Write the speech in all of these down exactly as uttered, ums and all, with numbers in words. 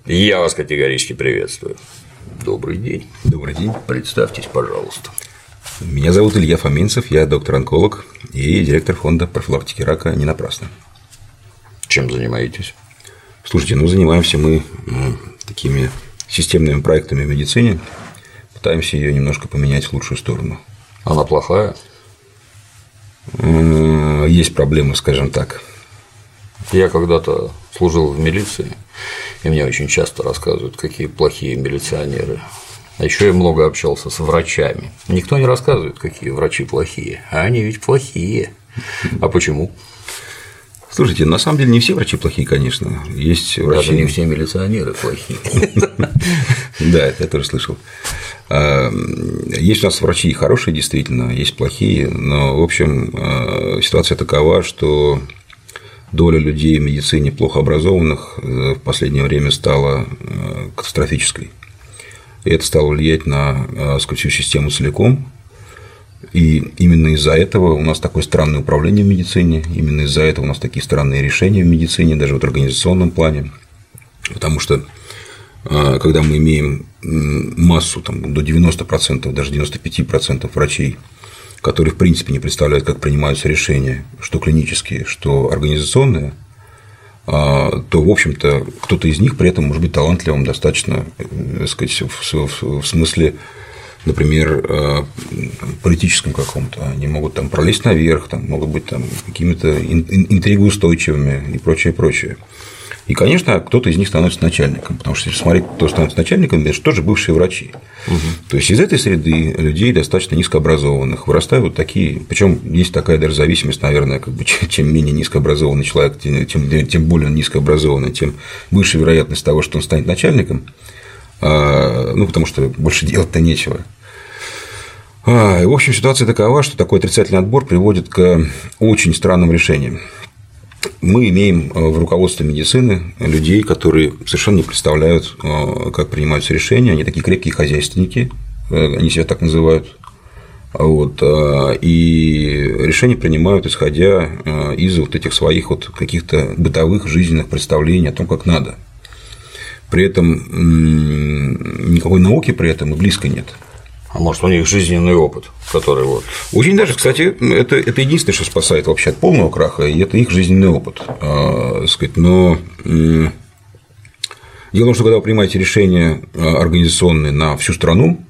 Я вас категорически приветствую. Добрый день. Добрый день. Представьтесь, пожалуйста. Меня зовут Илья Фоминцев, я доктор-онколог и директор фонда профилактики рака «Не напрасно». Чем занимаетесь? Слушайте, ну занимаемся мы ну, такими системными проектами в медицине, пытаемся ее немножко поменять в лучшую сторону. Она плохая? Есть проблемы, скажем так. Я когда-то служил в милиции, и мне очень часто рассказывают, какие плохие милиционеры. А еще я много общался с врачами. Никто не рассказывает, какие врачи плохие, а они ведь плохие. А почему? Слушайте, на самом деле не все врачи плохие, конечно. Есть врачи. Даже не все милиционеры плохие. Да, это я тоже слышал. Есть у нас врачи хорошие, действительно, есть плохие, но, в общем, ситуация такова, что доля людей в медицине плохо образованных в последнее время стала катастрофической. И это стало влиять на, сказать, всю систему целиком. И именно из-за этого у нас такое странное управление в медицине, именно из-за этого у нас такие странные решения в медицине, даже в организационном плане. Потому что когда мы имеем массу там, до девяноста процентов, даже девяноста пяти процентов врачей, которые в принципе не представляют, как принимаются решения, что клинические, что организационные, то, в общем-то, кто-то из них при этом может быть талантливым достаточно, так сказать, в смысле, например, политическом каком-то. Они могут там пролезть наверх, там, могут быть там, какими-то интригоустойчивыми и прочее, прочее. И, конечно, кто-то из них становится начальником, потому что, если смотреть, кто становится начальником, это же тоже бывшие врачи. Угу. То есть из этой среды людей достаточно низкообразованных вырастают вот такие, причем есть такая даже зависимость, наверное, как бы, чем менее низкообразованный человек, тем, тем более низкообразованный, тем выше вероятность того, что он станет начальником, ну, потому что больше делать-то нечего. И, в общем, ситуация такова, что такой отрицательный отбор приводит к очень странным решениям. Мы имеем в руководстве медицины людей, которые совершенно не представляют, как принимаются решения, они такие крепкие хозяйственники, они себя так называют, вот, и решения принимают, исходя из вот этих своих вот каких-то бытовых жизненных представлений о том, как надо. При этом никакой науки при этом и близко нет. А может, у них жизненный опыт, который вот… Очень даже, кстати, это, это единственное, что спасает вообще от полного краха, и это их жизненный опыт. Э, сказать. Но э, дело в том, что когда вы принимаете решения организационные на всю страну,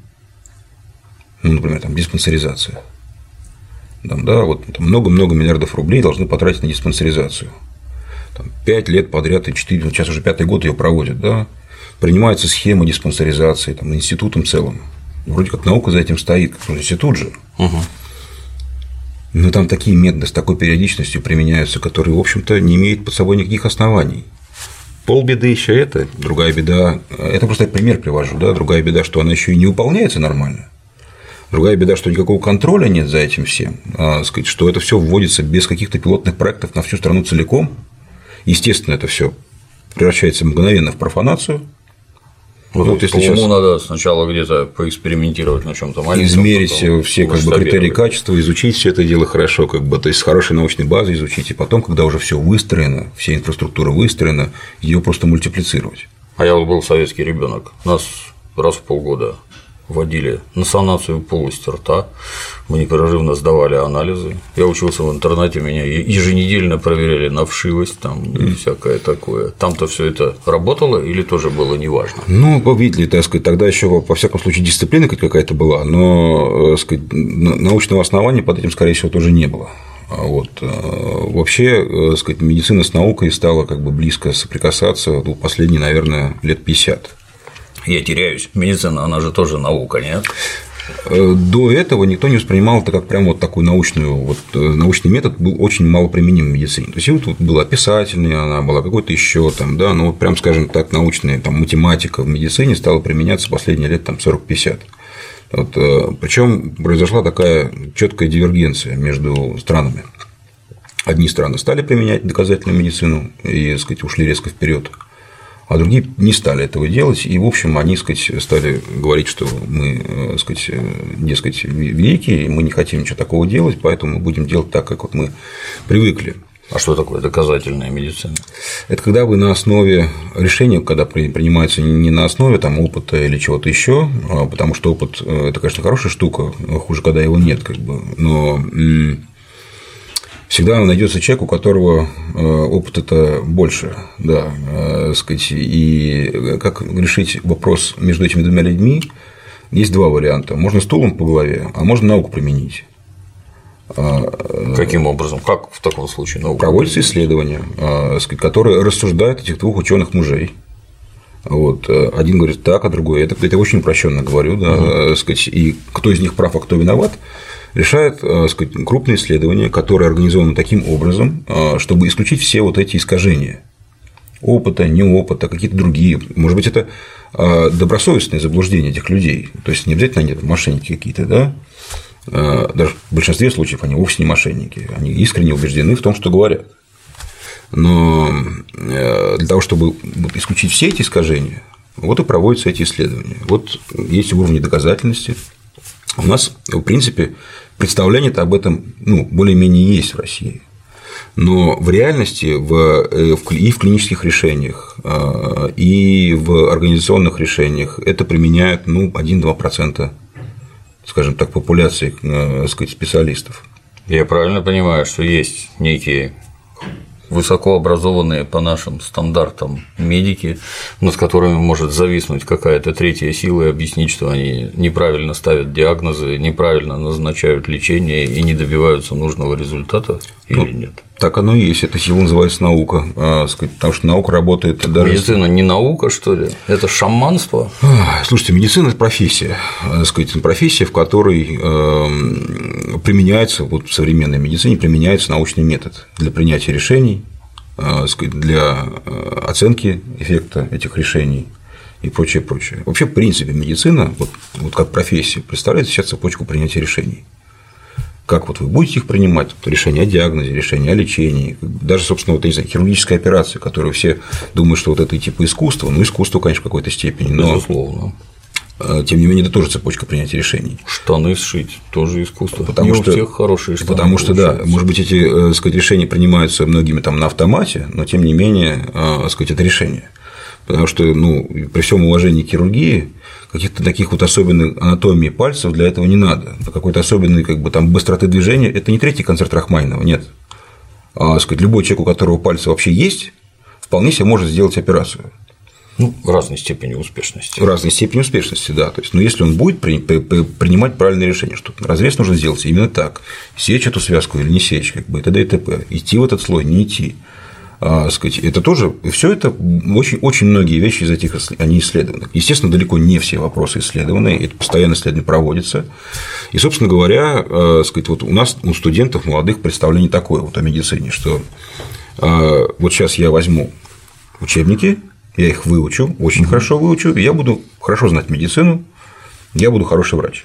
ну, например, там, диспансеризация, там, да, вот много-много миллиардов рублей должны потратить на диспансеризацию. Там, пять лет подряд и четыре, сейчас уже пятый год ее проводят, да, принимается схема диспансеризации там, институтом целым. Вроде как наука за этим стоит, как институт же. Угу. Но там такие методы с такой периодичностью применяются, которые, в общем-то, не имеют под собой никаких оснований. Полбеды еще это, другая беда. Это просто я пример привожу, да, другая беда, что она еще и не выполняется нормально. Другая беда, что никакого контроля нет за этим всем, а, сказать, что это все вводится без каких-то пилотных проектов на всю страну целиком. Естественно, это все превращается мгновенно в профанацию. Вот, вот если сейчас надо сначала где-то поэкспериментировать на чем-то маленьком, измерить все как бы критерии качества, изучить все это дело хорошо, как бы, то есть с хорошей научной базой изучить, и потом, когда уже все выстроено, вся инфраструктура выстроена, ее просто мультиплицировать. А я вот был советский ребенок, нас раз в полгода водили на санацию полости рта, мы непрерывно сдавали анализы. Я учился в интернате, меня еженедельно проверяли на вшивость там, и всякое такое. Там-то все это работало или тоже было неважно? Ну, вы видели, так сказать, тогда еще, во всяком случае, дисциплина какая-то была, но, так сказать, научного основания под этим, скорее всего, тоже не было. Вот. Вообще, так сказать, медицина с наукой стала как бы близко соприкасаться ну, последние, наверное, лет пятьдесят. Я теряюсь. Медицина, она же тоже наука, нет? До этого никто не воспринимал это как прям вот такой научную, вот, научный метод был очень мало применим в медицине. То есть вот тут была писательная, она была какой-то еще там, да, но прям, скажем так, научная там, математика в медицине стала применяться последние лет там сорок-пятьдесят. Вот, причем произошла такая четкая дивергенция между странами. Одни страны стали применять доказательную медицину и, так сказать, ушли резко вперед. А другие не стали этого делать, и, в общем, они, так сказать, стали говорить, что мы, так сказать, дескать, великие, мы не хотим ничего такого делать, поэтому мы будем делать так, как вот мы привыкли. А что такое доказательная медицина? Это когда вы на основе решения, когда принимается не на основе там, опыта или чего-то еще, потому что опыт – это, конечно, хорошая штука, хуже, когда его нет, как бы, но всегда найдется человек, у которого опыта-то больше, да, сказать, и как решить вопрос между этими двумя людьми, есть два варианта. Можно стулом по голове, а можно науку применить. Каким образом? Как в таком случае наука? Проводятся исследования, которые рассуждают этих двух ученых мужей. Вот. Один говорит так, а другой. Это, это очень упрощенно говорю, да, uh-huh. сказать, и кто из них прав, а кто виноват, решает сказать, крупные исследования, которые организованы таким образом, чтобы исключить все вот эти искажения опыта, не опыта, какие-то другие. Может быть, это добросовестные заблуждения этих людей. То есть не обязательно они мошенники какие-то, да. Даже в большинстве случаев они вовсе не мошенники, они искренне убеждены в том, что говорят. Но для того, чтобы исключить все эти искажения, вот и проводятся эти исследования. Вот есть уровни доказательности. У нас, в принципе, представление-то об этом ну, более-менее есть в России. Но в реальности в, и в клинических решениях, и в организационных решениях это применяют ну, один-два процента, скажем так, популяции так сказать, специалистов. Я правильно понимаю, что есть некие высокообразованные по нашим стандартам медики, над которыми может зависнуть какая-то третья сила и объяснить, что они неправильно ставят диагнозы, неправильно назначают лечение и не добиваются нужного результата или ну, нет? Так оно и есть, эта сила называется наука, потому что наука работает даже… Медицина не наука, что ли? Это шаманство? Слушайте, медицина – это профессия, сказать, профессия, в которой применяется, вот в современной медицине применяется научный метод для принятия решений, для оценки эффекта этих решений и прочее, прочее. Вообще, в принципе, медицина, вот, вот как профессия, представляет сейчас цепочку принятия решений. Как вот вы будете их принимать, решение о диагнозе, решение о лечении, даже, собственно, вот, не знаю, хирургическая операция, которую все думают, что вот это типа искусство, ну, искусство, конечно, в какой-то степени, но… Безусловно. Тем не менее, это тоже цепочка принятия решений. Штаны сшить тоже искусство. Потому не что, у всех хорошие штаны. Потому что, получается. Да, может быть, эти так сказать, решения принимаются многими там на автомате, но тем не менее, так сказать, это решение. Потому что, ну, при всем уважении к хирургии, каких-то таких вот особенных анатомий пальцев для этого не надо. Какой-то особенной как бы, там, быстроты движения – это не третий концерт Рахманинова, нет. А, сказать, любой человек, у которого пальцы вообще есть, вполне себе может сделать операцию. Ну, в разной степени успешности. В разной степени успешности, да. То есть, но если он будет при, при, при, принимать правильное решение, что разрез нужно сделать именно так, сечь эту связку или не сечь, как бы, и т.д. и т.п., идти в этот слой, не идти. А, сказать, это тоже, все это очень, очень многие вещи из этих они исследованы. Естественно, далеко не все вопросы исследованы, это постоянно исследование проводится. И, собственно говоря, а, сказать, вот у нас у студентов молодых представление такое вот о медицине, что а, вот сейчас я возьму учебники. Я их выучу, очень mm-hmm. хорошо выучу, и я буду хорошо знать медицину, я буду хороший врач.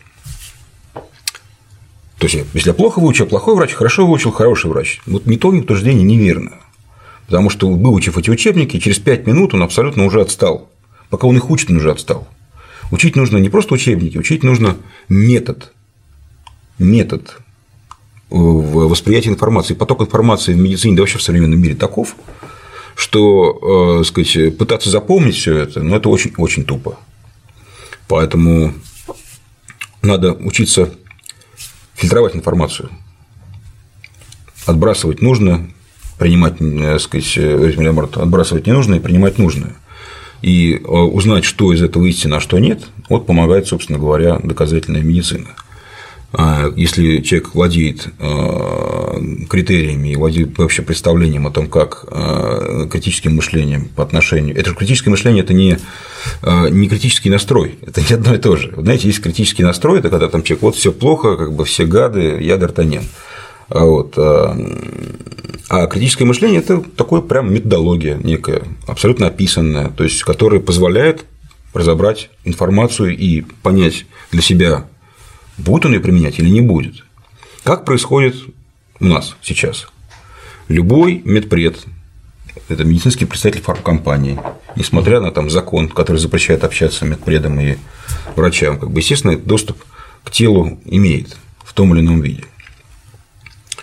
То есть, если я плохо выучил, плохой врач, хорошо выучил, хороший врач. Вот ни то, ни утверждение неверно. Потому что, выучив эти учебники, через пять минут он абсолютно уже отстал. Пока он их учит, он уже отстал. Учить нужно не просто учебники, учить нужно метод. Метод восприятия информации. Поток информации в медицине, да вообще в современном мире таков, что, э, сказать, пытаться запомнить все это, ну, это очень, очень тупо. Поэтому надо учиться фильтровать информацию, отбрасывать нужно, принимать, так сказать, отбрасывать ненужное и принимать нужное. И узнать, что из этого истина, а что нет, вот помогает, собственно говоря, доказательная медицина. Если человек владеет критериями и владеет вообще представлением о том, как критическим мышлением по отношению… Это же критическое мышление – это не, не критический настрой, это не одно и то же. Знаете, есть критический настрой – это когда там человек вот все плохо, как бы все гады, я Д'Артаньян. Вот. А критическое мышление – это такое прям методология некая, абсолютно описанная, то есть которая позволяет разобрать информацию и понять для себя, будет он ее применять или не будет. Как происходит у нас сейчас? Любой медпред, это медицинский представитель фармкомпании, несмотря на там, закон, который запрещает общаться медпредам и врачам, как бы, естественно, доступ к телу имеет в том или ином виде.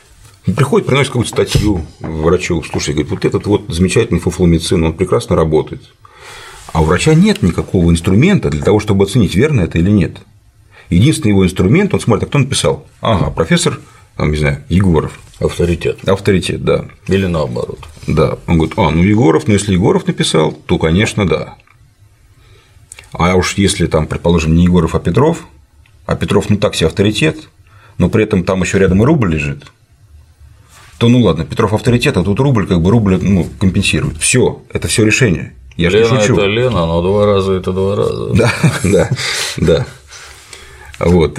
Приходит, приносит какую-то статью врачу, слушай, говорит, вот этот вот замечательный фуфломицин, он прекрасно работает. А у врача нет никакого инструмента для того, чтобы оценить, верно это или нет. Единственный его инструмент, он смотрит, а кто написал? Ага, профессор, там, не знаю, Егоров. Авторитет. Авторитет, да. Или наоборот. Да. Он говорит, а, ну Егоров, ну если Егоров написал, то, конечно, да. А уж если там, предположим, не Егоров, а Петров, а Петров, ну так себе авторитет, но при этом там еще рядом и рубль лежит, то ну ладно, Петров авторитет, а тут рубль, как бы рубль ну, компенсирует. Все, это все решение. Я же не шучу. Это Лена, но два раза это два раза. Да, да, да. Вот.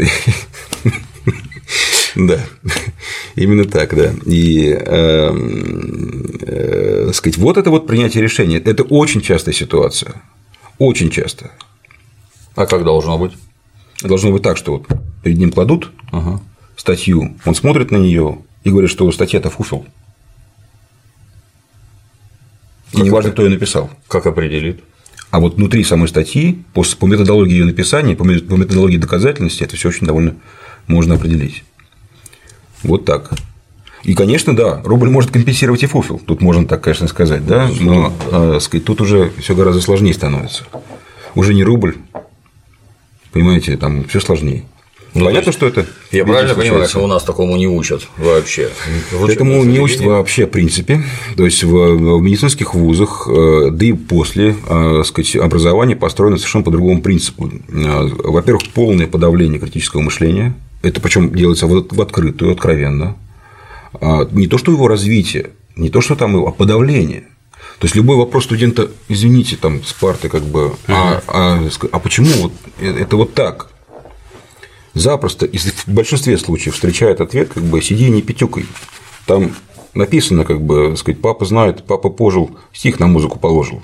Да, именно так, да. И э, э, сказать, вот это вот принятие решения. Это очень частая ситуация. Очень часто. А как должно быть? Должно быть так, что вот перед ним кладут ага. статью, он смотрит на нее и говорит, что статья-то фуфел. И не важно, кто ее написал. Как определит? А вот внутри самой статьи, по, по методологии ее написания, по методологии доказательности, это все очень довольно можно определить. Вот так. И, конечно, да, рубль может компенсировать и фуфел. Тут можно так, конечно, сказать, да, но э, сказать, тут уже все гораздо сложнее становится. Уже не рубль, понимаете, там все сложнее. Ну, понятно, что это. Я правильно случается. Понимаю, что у нас такому не учат вообще. Этому не учат вообще в принципе. То есть в, в медицинских вузах, да и после, сказать, образование построено совершенно по другому принципу. Во-первых, полное подавление критического мышления. Это причем делается в открытую, откровенно. Не то, что его развитие, не то, что там его, а подавление. То есть любой вопрос студента, извините, там с парты, как бы, а, а, а почему вот это вот так? Запросто, и в большинстве случаев встречает ответ, как бы сиди и не пятюкай. Там написано, как бы, сказать, папа знает, папа пожил, стих на музыку положил.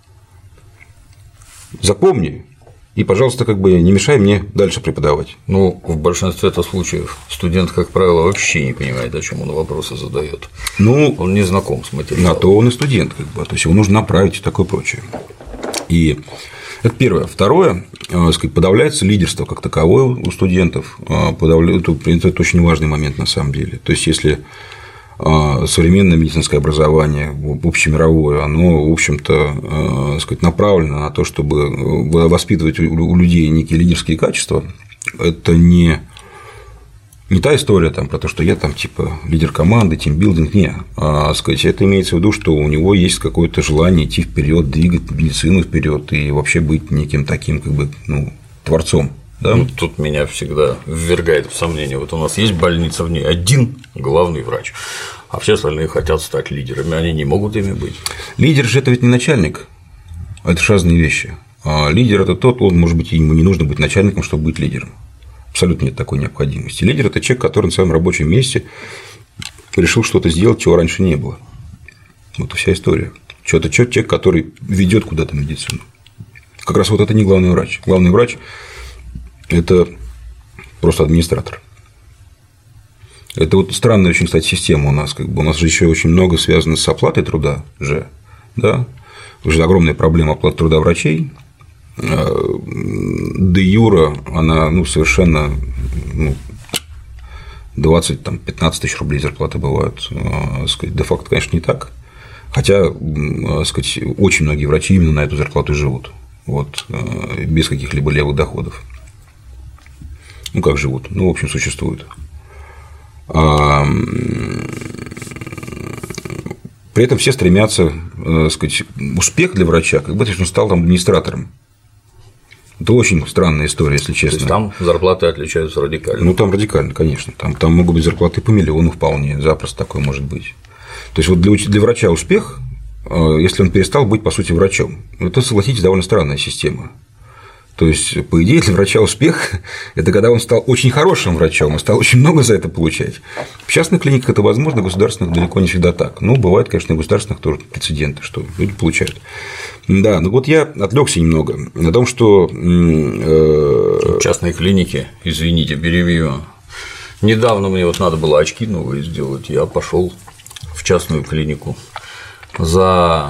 Запомни, и, пожалуйста, как бы не мешай мне дальше преподавать. Ну, в большинстве случаев студент, как правило, вообще не понимает, о чем он вопросы задает. Ну, он не знаком с материалом. На то он и студент, как бы, то есть его нужно направить и такое прочее. И это первое. Второе, сказать, подавляется лидерство как таковое у студентов. Подавляется, это очень важный момент на самом деле. То есть, если современное медицинское образование, общемировое, оно, в общем-то, сказать, направлено на то, чтобы воспитывать у людей некие лидерские качества, это не, не та история там, про то, что я там типа лидер команды, тимбилдинг, не. А, сказать, это имеется в виду, что у него есть какое-то желание идти вперед, двигать медицину вперед и вообще быть неким таким, как бы, ну, творцом. Да? Ну, тут меня всегда ввергает в сомнение. Вот у нас есть больница, в ней один главный врач, а все остальные хотят стать лидерами, они не могут ими быть. Лидер же это ведь не начальник, это же разные вещи. А лидер – это тот, он, может быть, ему не нужно быть начальником, чтобы быть лидером. Абсолютно нет такой необходимости. Лидер – это человек, который на своем рабочем месте решил что-то сделать, чего раньше не было. Вот и вся история. Что-то человек, который ведет куда-то медицину. Как раз вот это не главный врач. Главный врач – это просто администратор. Это вот странная очень, кстати, система у нас. Как бы у нас же еще очень много связано с оплатой труда же. Да? Уже огромная проблема оплаты труда врачей. Де юра она ну, совершенно ну, двадцать-пятнадцать тысяч рублей зарплаты бывают. Де-факто, конечно, не так. Хотя, сказать, очень многие врачи именно на эту зарплату живут. Вот, без каких-либо левых доходов. Ну, как живут? Ну, в общем, существуют. При этом все стремятся, сказать, успех для врача, как будто он стал там администратором. Это очень странная история, если честно. То есть там зарплаты отличаются радикально. Ну, там радикально, конечно. Там, там могут быть зарплаты по миллиону вполне, запросто такое может быть. То есть, вот для, для врача успех, если он перестал быть, по сути, врачом, это, согласитесь, довольно странная система. То есть, по идее, для врача успех – это когда он стал очень хорошим врачом и стал очень много за это получать. В частных клиниках это возможно, в государственных далеко не всегда так. Ну, бывает, конечно, и в государственных тоже прецеденты, что люди получают. Да, ну вот я отвлекся немного на том, что э... частные клиники, извините, перебью. Недавно мне вот надо было очки новые сделать, я пошел в частную клинику за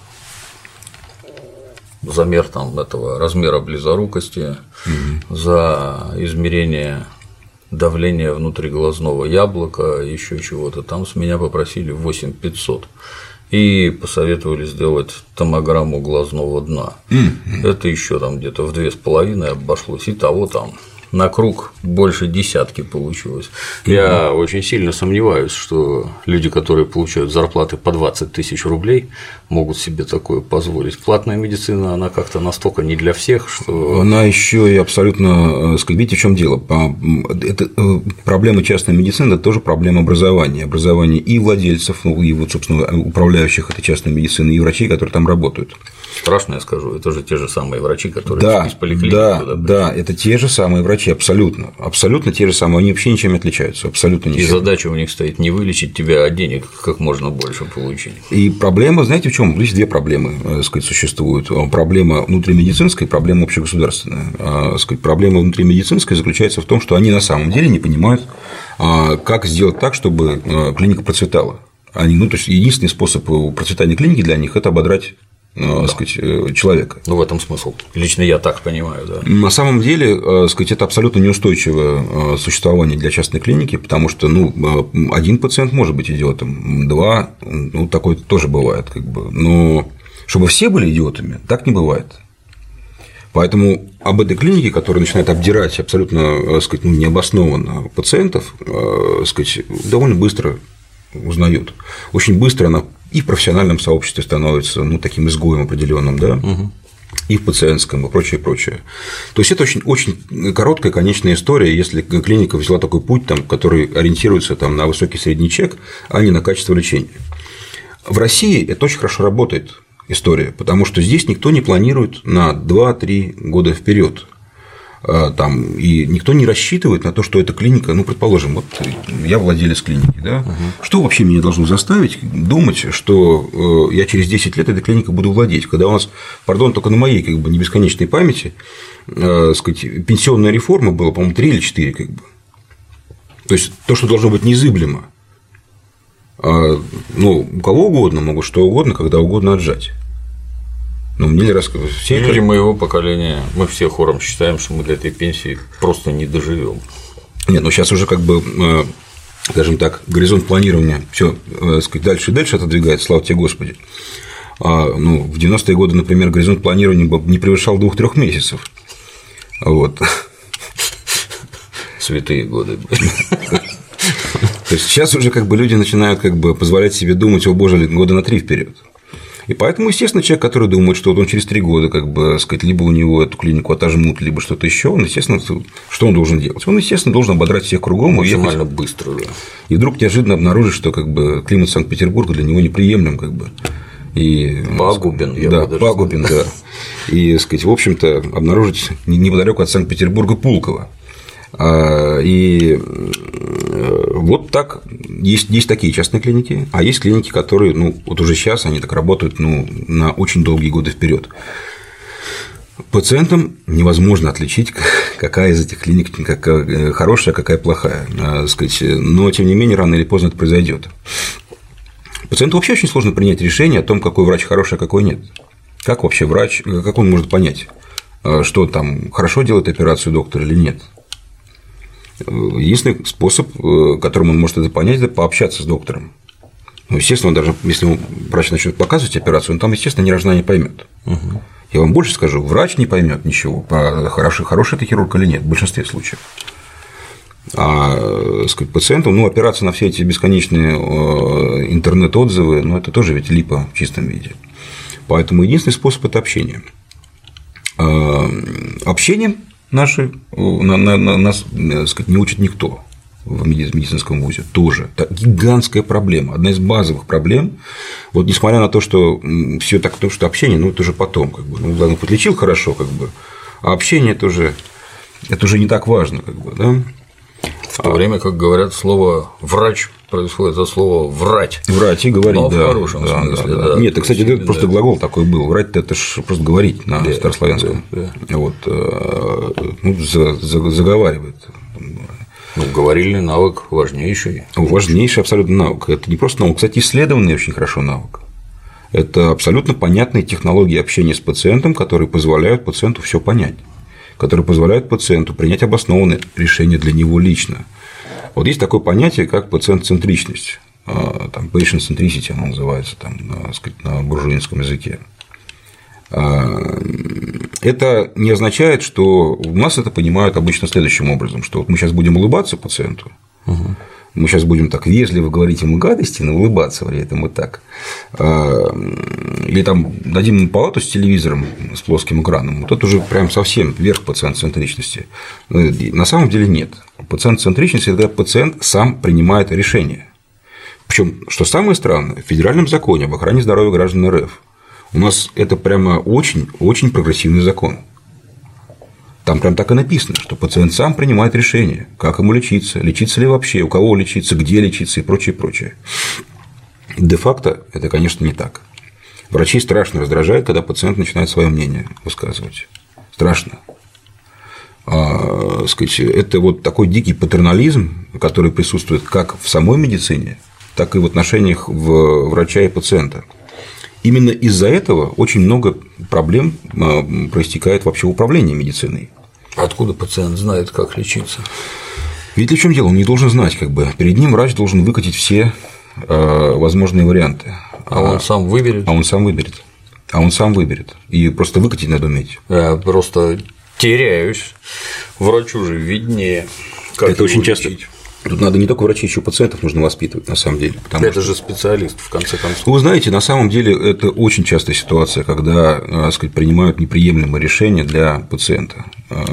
замер там этого размера близорукости, угу. за измерение давление внутриглазного яблока, еще чего-то. Там с меня попросили восемь тысяч пятьсот. И посоветовали сделать томограмму глазного дна. Mm-hmm. Это еще там где-то в две с половиной обошлось, и того там на круг больше десятки получилось. Mm-hmm. Я очень сильно сомневаюсь, что люди, которые получают зарплаты по двадцать тысяч рублей, могут себе такое позволить. Платная медицина, она как-то настолько не для всех, что… Она еще и абсолютно… Видите, в чем дело? Это проблема частной медицины – это тоже проблема образования. Образования и владельцев, и, вот, собственно, управляющих этой частной медициной, и врачей, которые там работают. Страшно я скажу, это же те же самые врачи, которые да, из поликлиники да, туда пришли. Да, это те же самые врачи, абсолютно. Абсолютно те же самые, они вообще ничем не отличаются. Абсолютно ничем. И задача у них стоит не вылечить тебя, а денег как можно больше получить. И проблема, знаете, в чем? Здесь две проблемы, так сказать, существуют. Проблема внутримедицинская и проблема общегосударственная. Сказать, проблема внутримедицинская заключается в том, что они на самом деле не понимают, как сделать так, чтобы клиника процветала. Они, ну, то есть единственный способ процветания клиники для них – это ободрать, да. сказать, человека. Ну, в этом смысл. Лично я так понимаю, да. На самом деле, сказать, это абсолютно неустойчивое существование для частной клиники, потому что, ну, один пациент может быть идиотом, два, ну, такое тоже бывает, как бы. Но чтобы все были идиотами, так не бывает. Поэтому об этой клинике, которая начинает обдирать абсолютно, сказать, ну, необоснованно пациентов, сказать, довольно быстро узнают. Очень быстро она и в профессиональном сообществе становится, ну, таким изгоем определенным, да, угу. и в пациентском, и прочее, прочее. То есть это очень, очень короткая конечная история, если клиника взяла такой путь, там, который ориентируется там, на высокий средний чек, а не на качество лечения. В России это очень хорошо работает история, потому что здесь никто не планирует на два-три года вперед. Там, и никто не рассчитывает на то, что эта клиника, ну, предположим, вот я владелец клиники, да, угу. что вообще меня должно заставить думать, что я через десять лет этой клиникой буду владеть, когда у нас, пардон, только на моей как бы не бесконечной памяти, э, сказать, пенсионная реформа была, по-моему, три или четыре, как бы. То есть то, что должно быть незыблемо, а, ну, у кого угодно могут что угодно, когда угодно отжать. Ну, мне рассказывают. Все люди моего поколения, мы все хором считаем, что мы до этой пенсии просто не доживем. Нет, ну сейчас уже как бы, скажем так, горизонт планирования все сказать, дальше и дальше отодвигается, слава тебе Господи. А, ну, в девяностые годы, например, горизонт планирования не превышал двух-трех месяцев. Вот. Святые годы. То есть сейчас уже как бы люди начинают как бы позволять себе думать, о боже, года на три вперед. И поэтому, естественно, человек, который думает, что вот он через три года, как бы, сказать, либо у него эту клинику отожмут, либо что-то еще, он, естественно, что он должен делать? Он, естественно, должен ободрать всех кругом и максимально быстро, да. И вдруг неожиданно обнаружит, что как бы климат Санкт-Петербурга для него неприемлем, как бы. И, пагубен, я да, пагубен, да. И, сказать, в общем-то, обнаружить неподалеку от Санкт-Петербурга Пулково. И вот так есть, есть такие частные клиники, а есть клиники, которые, ну, вот уже сейчас они так работают, ну, на очень долгие годы вперед. Пациентам невозможно отличить, какая из этих клиник какая хорошая, а какая плохая, сказать, но тем не менее рано или поздно это произойдет. Пациенту вообще очень сложно принять решение о том, какой врач хороший, а какой нет. Как вообще врач, как он может понять, что там хорошо делает операцию доктор или нет? Единственный способ, которым он может это понять, это пообщаться с доктором. Ну, естественно, даже если врач начнет показывать операцию, он там, естественно, ни рожна не поймет. Угу. Я вам больше скажу, врач не поймет ничего, хороший, хороший это хирург или нет, в большинстве случаев. А, сказать, пациентам, ну, опираться на все эти бесконечные интернет-отзывы, ну, это тоже ведь липа в чистом виде. Поэтому единственный способ – это общение. Общением наши, на, на, на, нас, так сказать, не учит никто в медицинском вузе тоже. Это гигантская проблема, одна из базовых проблем. Вот несмотря на то, что все так, то, что общение, ну, это уже потом, как бы, ну, ладно, подлечил хорошо, как бы, а общение это уже, это уже не так важно, как бы, да. В то время, как говорят, слово «врач» происходит от слова «врать». Врать и говорить, но да. в хорошем да, смысле, да, да. да. Нет, кстати, это просто да. глагол такой был. Врать – это ж просто говорить на да, старославянском. Да, да. Вот, ну, заговаривает. Ну, говорильный навык важнейший. Важнейший абсолютно навык. Это не просто навык, кстати, исследованный очень хорошо навык. Это абсолютно понятные технологии общения с пациентом, которые позволяют пациенту все понять. которые позволяют пациенту принять обоснованное решение для него лично. Вот есть такое понятие, как пациент-центричность, там, patient centricity оно называется там, на, сказать, на буржуинском языке. Это не означает, что у нас это понимают обычно следующим образом, что вот мы сейчас будем улыбаться пациенту, угу. мы сейчас будем так вежливо говорить ему гадости, но улыбаться при этом и так, или там дадим ему палату с телевизором, с плоским экраном, вот это уже прям совсем верх пациент-центричности. На самом деле нет. Пациент-центричность – это когда пациент сам принимает решение. Причем, что самое странное, в Федеральном законе об охране здоровья граждан РФ у нас это прямо очень-очень прогрессивный закон. Там прям так и написано, что пациент сам принимает решение, как ему лечиться, лечиться ли вообще, у кого лечиться, где лечиться и прочее, прочее. Де-факто это, конечно, не так. Врачей страшно раздражает, когда пациент начинает свое мнение высказывать. Страшно. А, сказать, это вот такой дикий патернализм, который присутствует как в самой медицине, так и в отношениях врача и пациента. Именно из-за этого очень много проблем проистекает вообще в управлении медициной. Откуда пациент знает, как лечиться? Видите, в чем дело? Он не должен знать, как бы. Перед ним врач должен выкатить все возможные варианты. А он сам выберет? А он сам выберет. А он сам выберет. И просто выкатить надо уметь. Я просто теряюсь. Врачу же виднее. Как это очень часто. Лечить. Тут надо не только врачей, еще пациентов нужно воспитывать, на самом деле. Это что... же специалист, в конце концов. Вы знаете, на самом деле это очень частая ситуация, когда, так сказать, принимают неприемлемые решения для пациента,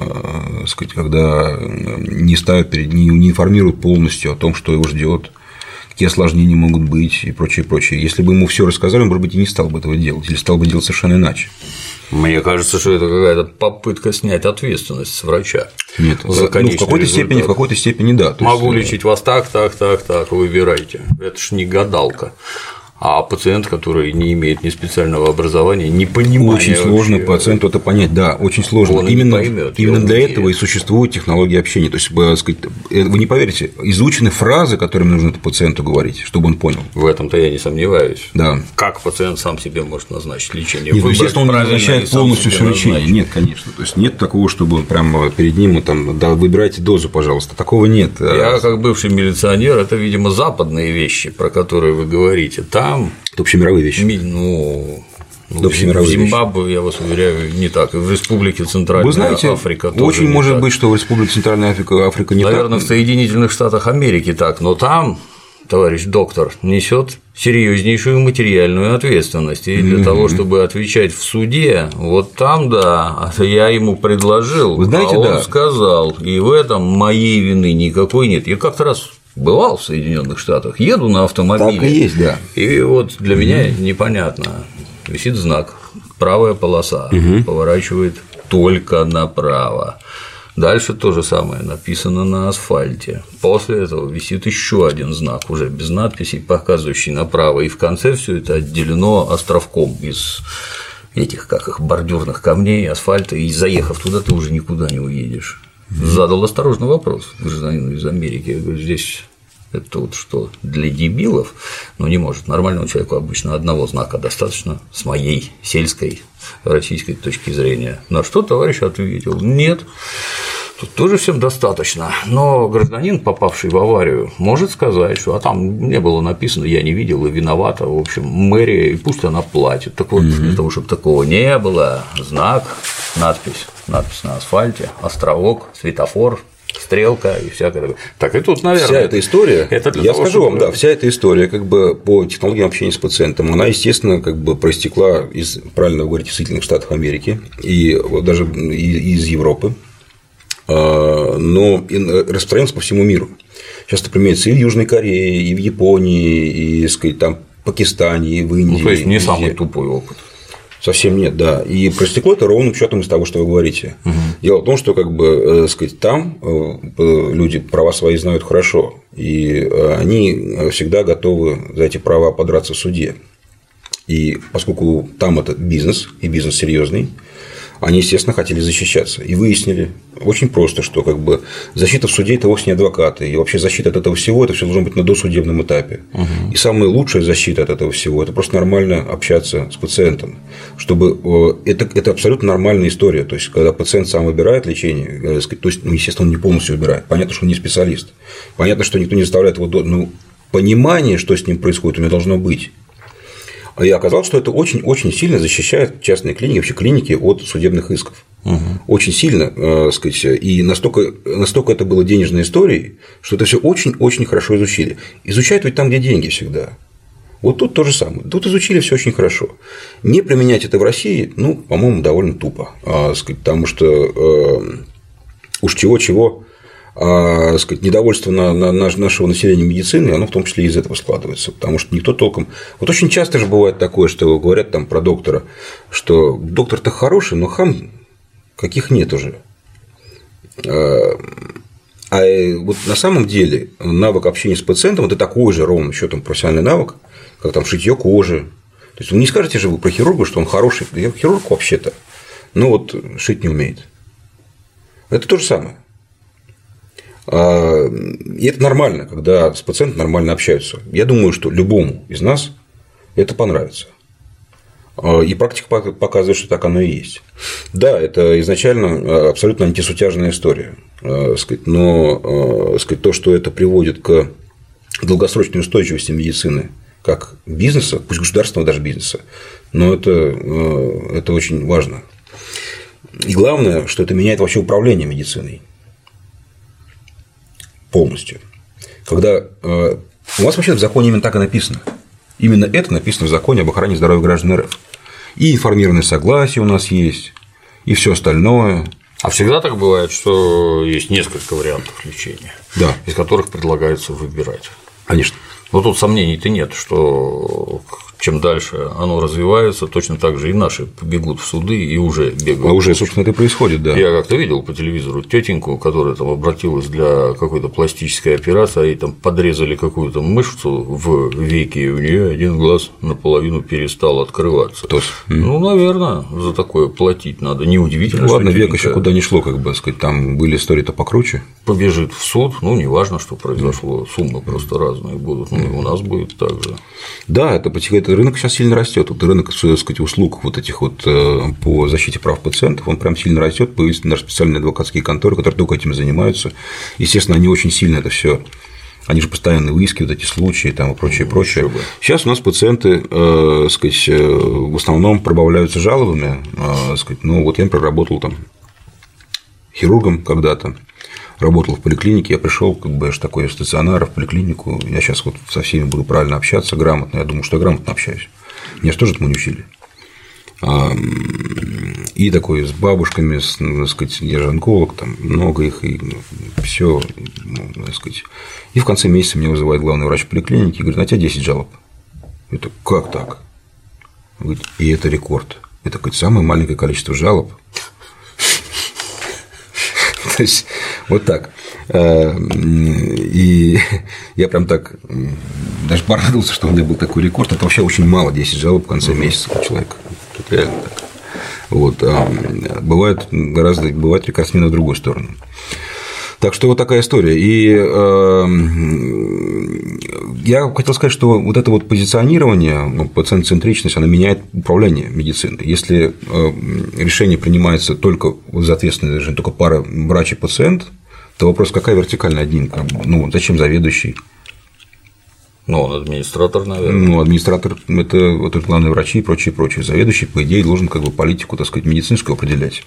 так сказать, когда не ставят перед ним, не информируют полностью о том, что его ждет, какие осложнения могут быть и прочее, прочее. Если бы ему все рассказали, он, может быть, и не стал бы этого делать, или стал бы делать совершенно иначе. Мне кажется, что это какая-то попытка снять ответственность с врача. Нет, за ну, в какой-то степени, в какой-то степени да. То Могу есть... лечить вас так, так, так, так, выбирайте. Это ж не гадалка. А пациент, который не имеет ни специального образования, не понимает. Очень сложно вообще... пациенту это понять, да, очень сложно. Он именно поймёт, именно для умеет. этого и существуют технологии общения. То есть, сказать, вы не поверите, изучены фразы, которыми нужно пациенту говорить, чтобы он понял. В этом-то я не сомневаюсь. Да. Как пациент сам себе может назначить лечение? Нет, естественно, он не назначает полностью все лечение. Нет, конечно. То есть нет такого, чтобы он прямо перед ним там, да, выбирайте дозу, пожалуйста. Такого нет. Я, как бывший милиционер, это, видимо, западные вещи, про которые вы говорите. Там. Это общемировые вещи. Ну, ну в Зимбабве, вещи. Я вас уверяю, не так. И в Республике Центральная Вы знаете, Африка тоже. Очень не может так. быть, что в Республике Центральная Африка, Африка не Наверное, так. в Соединительных Штатах Америки так, но там, товарищ доктор, несет серьезнейшую материальную ответственность. И для mm-hmm. того, чтобы отвечать в суде, вот там, да, я ему предложил, Вы знаете, а он да. сказал, и в этом моей вины никакой нет. Я как-то раз бывал в Соединенных Штатах, еду на автомобиле. Так и есть, да. И вот для mm-hmm. меня непонятно. Висит знак, правая полоса, mm-hmm. поворачивает только направо. Дальше то же самое написано на асфальте. После этого висит еще один знак, уже без надписей, показывающий направо. И в конце все это отделено островком из этих, как их, бордюрных камней, асфальта. И заехав туда, ты уже никуда не уедешь. Задал осторожный вопрос гражданину из Америки. Я говорю, здесь это вот что, для дебилов? Ну, не может. Нормальному человеку обычно одного знака достаточно с моей сельской российской точки зрения. На что товарищ ответил: нет, тут тоже всем достаточно. Но гражданин, попавший в аварию, может сказать, что а там не было написано, я не видел и виновата, в общем, мэрия, и пусть она платит. Так вот, для того, чтобы такого не было, знак, надпись, надпись на асфальте, островок, светофор, стрелка и всякое. Так и тут, наверное, вся эта история, это я того, скажу чтобы... вам, да, вся эта история как бы по технологиям общения с пациентом, она, естественно, как бы проистекла из, правильно вы говорите, Соединенных Штатов Америки и вот даже из Европы, но распространяется по всему миру. Сейчас это применяется и в Южной Корее, и в Японии, и, сказать, там, в Пакистане, и в Индии. Ну, то есть не везде. самый тупой опыт. Совсем нет, да. И проистекло это ровным счетом из того, что вы говорите. Угу. Дело в том, что как бы, э, сказать, там э, люди права свои знают хорошо, и э, они всегда готовы за эти права подраться в суде. И поскольку там это бизнес, и бизнес серьезный, Они, естественно, хотели защищаться. И выяснили очень просто, что как бы защита в суде – это вовсе не адвокаты. И вообще защита от этого всего – это все должно быть на досудебном этапе. Угу. И самая лучшая защита от этого всего – это просто нормально общаться с пациентом. Чтобы… Это, это абсолютно нормальная история. То есть, когда пациент сам выбирает лечение, то есть, ну, естественно, он не полностью выбирает. Понятно, что он не специалист. Понятно, что никто не заставляет его… Ну, понимание, что с ним происходит, у него должно быть. И оказалось, что это очень-очень сильно защищает частные клиники, вообще клиники от судебных исков. Угу. Очень сильно, э, сказать, и настолько, настолько это было денежной историей, что это все очень-очень хорошо изучили. Изучают ведь там, где деньги всегда. Вот тут то же самое. Тут изучили все очень хорошо. Не применять это в России, ну, по-моему, довольно тупо. А, сказать, потому что э, уж чего-чего. А, сказать, недовольство на, на нашего населения медицины, оно в том числе из этого складывается, потому что никто толком… Вот очень часто же бывает такое, что говорят там про доктора, что доктор-то хороший, но хам каких нет уже. А вот на самом деле навык общения с пациентом – это такой же ровным счетом профессиональный навык, как там шитье кожи. То есть вы не скажете же вы про хирурга, что он хороший, я хирург вообще-то, но вот шить не умеет. Это то же самое. И это нормально, когда с пациентом нормально общаются. Я думаю, что любому из нас это понравится. И практика показывает, что так оно и есть. Да, это изначально абсолютно антисутяжная история. Но то, что это приводит к долгосрочной устойчивости медицины как бизнеса, пусть государственного даже бизнеса, но это, это очень важно. И главное, что это меняет вообще управление медициной. Полностью. Когда э, у вас вообще в законе именно так и написано. Именно это написано в законе об охране здоровья граждан РФ. И информированное согласие у нас есть, и все остальное. А всегда так бывает, что есть несколько вариантов лечения, да. из которых предлагается выбирать. Конечно. Но тут сомнений-то нет, что чем дальше оно развивается, точно так же и наши побегут в суды и уже бегают. А уже, собственно, это и происходит, да. Я как-то видел по телевизору тетеньку, которая там обратилась для какой-то пластической операции, а ей там подрезали какую-то мышцу в веке, и у нее один глаз наполовину перестал открываться. То есть, ну, наверное, за такое платить надо. Неудивительно, ну, ладно, век еще куда ни шло, как бы сказать, там были истории-то покруче. Побежит в суд, ну, неважно, что произошло, суммы просто разные будут, ну, и у нас будет так же. Да, это потихоньку. Рынок сейчас сильно растет. Вот рынок, так сказать, услуг вот этих вот по защите прав пациентов, он прям сильно растет. Появились даже специальные адвокатские конторы, которые только этим занимаются. Естественно, они очень сильно это все. Они же постоянно выискивают эти случаи там, и прочее, прочее. Сейчас у нас пациенты, э, сказать, в основном пробавляются жалобами. Э, сказать, ну, вот я, например, работал там хирургом когда-то. Работал в поликлинике, я пришел, как бы, такой стационар в поликлинику, я сейчас вот со всеми буду правильно общаться, грамотно, я думаю, что я грамотно общаюсь. Меня же тоже этому не учили. И такой с бабушками, с, так сказать, я же онколог, там много их, и все, ну, так сказать. И в конце месяца меня вызывает главный врач поликлиники и говорит: на тебя десять жалоб. Это как так? Говорит, и это рекорд. Это, говорит, самое маленькое количество жалоб. То есть, вот так. И я прям так даже порадовался, что у меня был такой рекорд. Это вообще очень мало, десять жалоб в конце месяца у человека. Это реально так. Вот. А бывает гораздо, бывает рекордсмены в другую сторону. Так что вот такая история. И э, я хотел сказать, что вот это вот позиционирование, ну, пациент-центричность, она меняет управление медициной. Если э, решение принимается только за ответственное решение, только пара врач и пациент, то вопрос, какая вертикальная над ним? Ну, зачем заведующий? Ну, он администратор, наверное. Ну, администратор – это вот главные врачи и прочее, прочее. Заведующий, по идее, должен как бы политику, так сказать, медицинскую определять.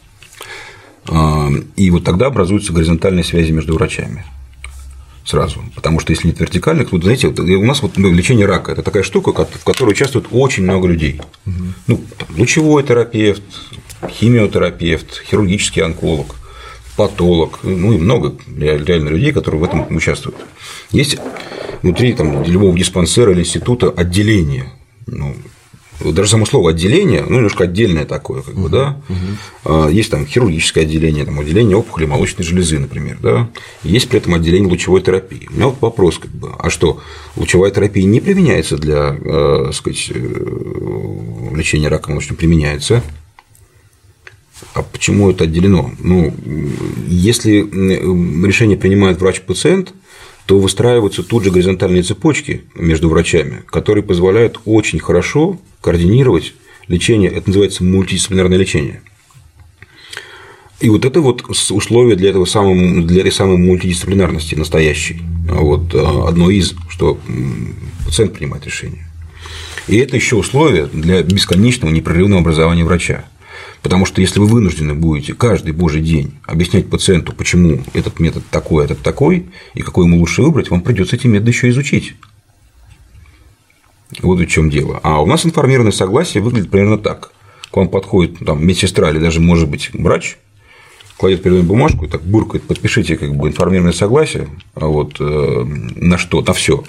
И вот тогда образуются горизонтальные связи между врачами сразу. Потому что если нет вертикальных, вот, знаете, у нас вот лечение рака – это такая штука, в которой участвует очень много людей. Угу. Ну, там, лучевой терапевт, химиотерапевт, хирургический онколог, патолог, ну и много реально людей, которые в этом участвуют. Есть внутри там, любого диспансера или института отделение. Ну, даже само слово отделение, ну, немножко отдельное такое, как бы, uh-huh, да. Uh-huh. Есть там хирургическое отделение, там, отделение опухоли молочной железы, например, да. Есть при этом отделение лучевой терапии. У меня вот вопрос, как бы, а что, лучевая терапия не применяется для, э, сказать, лечения рака молочной? Применяется. А почему это отделено? Ну, если решение принимает врач-пациент, то выстраиваются тут же горизонтальные цепочки между врачами, которые позволяют очень хорошо координировать лечение. Это называется мультидисциплинарное лечение. И вот это вот условие для, этого самого, для этой самой мультидисциплинарности настоящей. Вот одно из, что пациент принимает решение. И это еще условие для бесконечного непрерывного образования врача. Потому что если вы вынуждены будете каждый божий день объяснять пациенту, почему этот метод такой, этот такой, и какой ему лучше выбрать, вам придется эти методы еще изучить. Вот в чем дело. А у нас информированное согласие выглядит примерно так. К вам подходит там, медсестра или даже, может быть, врач, кладет перед вами бумажку и так буркает: подпишите как бы информированное согласие, а вот э, на что? На все.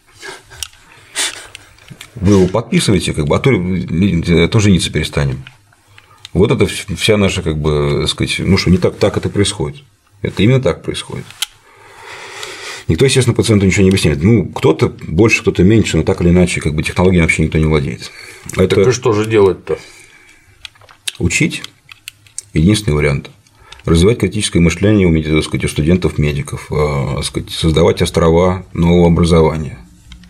Вы его подписываете, как бы, а то, а то жениться перестанем. Вот это вся наша, как бы, сказать, ну что, не так, так это происходит. Это именно так происходит. Никто, естественно, пациенту ничего не объясняет. Ну, кто-то больше, кто-то меньше, но так или иначе, как бы, технологией вообще никто не владеет. Это... Так и что же делать-то? Учить. Единственный вариант. Развивать критическое мышление у, так сказать, у студентов-медиков, сказать, создавать острова нового образования,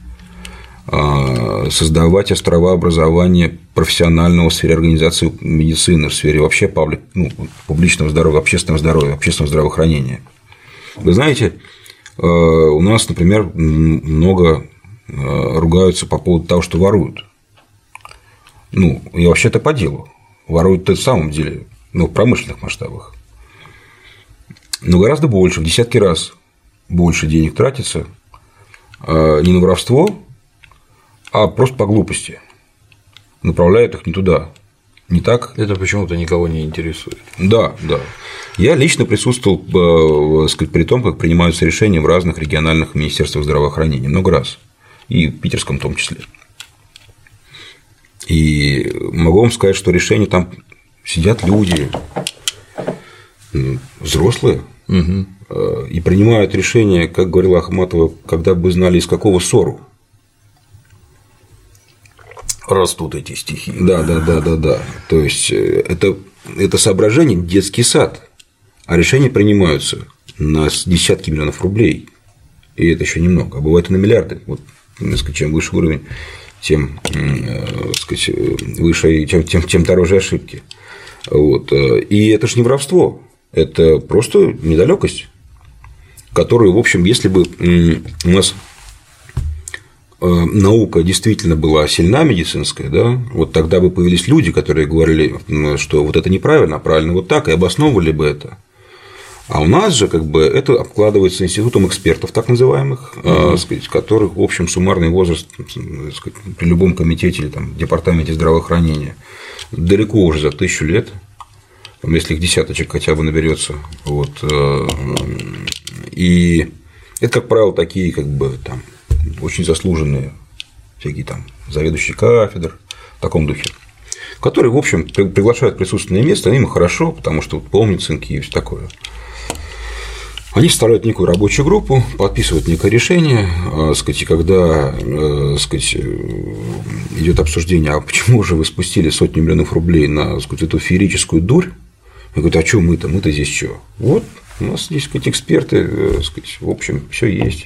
создавать острова образования профессионального в сфере организации медицины, в сфере вообще паблик, ну, публичного здоровья, общественного здоровья, общественного здравоохранения. Вы знаете, у нас, например, много ругаются по поводу того, что воруют. Ну, и вообще-то по делу. Воруют-то в самом деле, ну, в промышленных масштабах. Но гораздо больше, в десятки раз больше денег тратится не на воровство, а просто по глупости. Направляют их не туда. Не так? Это почему-то никого не интересует. Да, да. Я лично присутствовал, так сказать, при том, как принимаются решения в разных региональных министерствах здравоохранения. Много раз. И в питерском в том числе. И могу вам сказать, что решения там сидят люди взрослые, угу. И принимают решения, как говорила Ахматова, когда бы знали, из какого ссору. Растут эти стихи. Да, да, да, да, да. То есть это, это соображение детский сад, а решения принимаются на десятки миллионов рублей. И это еще немного, а бывает и на миллиарды. Вот, чем выше уровень, тем, сказать, выше, тем, тем, тем дороже ошибки. Вот. И это же не воровство, это просто недалекость, которую, в общем, если бы у нас наука действительно была сильна, медицинская, да, вот тогда бы появились люди, которые говорили, что вот это неправильно, а правильно вот так, и обосновывали бы это. А у нас же как бы это обкладывается институтом экспертов, так называемых, mm-hmm. сказать, которых, в общем, суммарный возраст, сказать, при любом комитете или там, департаменте здравоохранения далеко уже за тысячу лет, там, если их десяточек хотя бы наберется. Вот. И это, как правило, такие как бы там очень заслуженные всякие там заведующие кафедр в таком духе, которые, в общем, приглашают присутственное место, им хорошо, потому что помнят цинки и все такое. Они составляют некую рабочую группу, подписывают некое решение, сказать, и когда, сказать, идет обсуждение, а почему же вы спустили сотни миллионов рублей на, сказать, эту феерическую дурь, я говорю, а что мы-то, мы-то здесь что? Вот у нас здесь, сказать, эксперты, сказать, в общем, все есть.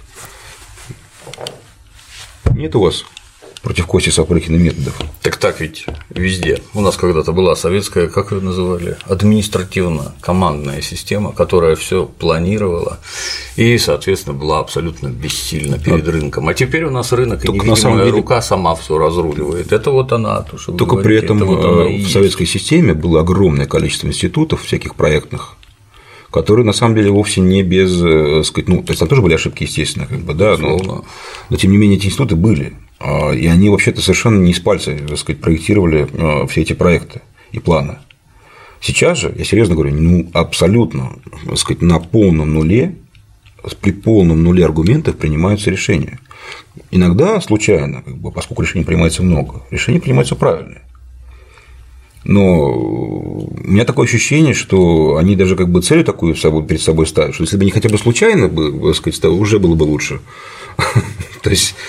Нет у вас против Кости Сапрыкина методов? Так так ведь везде. У нас когда-то была советская, как ее называли, административно-командная система, которая все планировала и, соответственно, была абсолютно бессильна перед рынком. А теперь у нас рынок, и невидимая деле... рука сама все разруливает. Это вот она. То, что Только говорите, при этом вот в есть. Советской системе было огромное количество институтов всяких проектных, которые на самом деле вовсе не без, сказать, ну, то есть там тоже были ошибки, естественно, как бы, да, но, но тем не менее эти институты были, и они вообще-то совершенно не из пальца, так сказать, проектировали все эти проекты и планы. Сейчас же, я серьезно говорю, ну, абсолютно, так сказать, на полном нуле, при полном нуле аргументов принимаются решения. Иногда случайно, как бы, поскольку решений принимается много, решения принимаются правильные. Но у меня такое ощущение, что они даже как бы цель такую перед собой ставят, что если бы они хотя бы случайно бы, так сказать, уже было бы лучше. То есть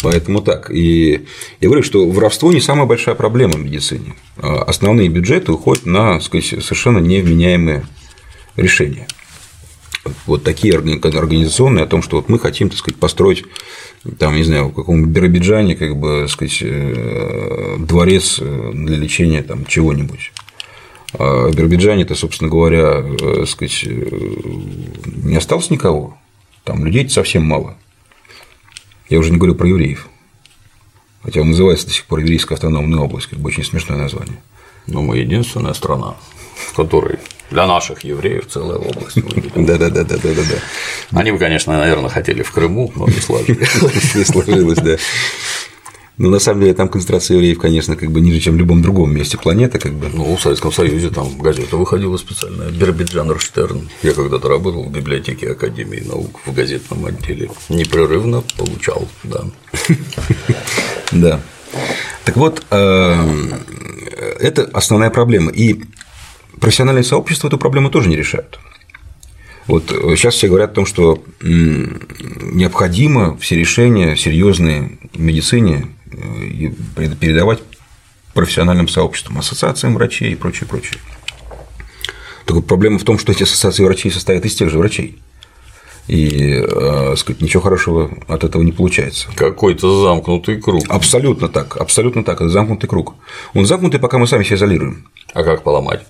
Поэтому так. И я говорю, что воровство не самая большая проблема в медицине. Основные бюджеты уходят на, так сказать, совершенно невменяемые решения. Вот такие организационные, о том, что вот мы хотим, так сказать, построить, там, не знаю, в каком-нибудь Биробиджане, как бы, так сказать, дворец для лечения там чего-нибудь. А в Биробиджане-то, собственно говоря, так сказать, не осталось никого. Там людей совсем мало. Я уже не говорю про евреев. Хотя он называется до сих пор Еврейская автономная область, как бы очень смешное название. Но мы единственная страна, в которой для наших евреев целая область. Да, да, да, да, да, да. Они бы, конечно, наверное, хотели в Крыму, но не сложилось. Не сложилось, да. Ну, на самом деле, там концентрация евреев, конечно, как бы ниже, чем в любом другом месте планеты, как бы. Ну, в Советском Союзе там газета выходила специальная «Биробиджан Штерн». Я когда-то работал в библиотеке Академии наук в газетном отделе. Непрерывно получал, да. Да. Так вот, это основная проблема. И профессиональные сообщества эту проблему тоже не решают. Вот сейчас все говорят о том, что необходимо все решения серьезные в медицине передавать профессиональным сообществам, ассоциациям врачей и прочее, прочее. Только проблема в том, что эти ассоциации врачей состоят из тех же врачей. И, так сказать, ничего хорошего от этого не получается. Какой-то замкнутый круг. Абсолютно так, абсолютно так, это замкнутый круг. Он замкнутый, пока мы сами себя изолируем. А как поломать?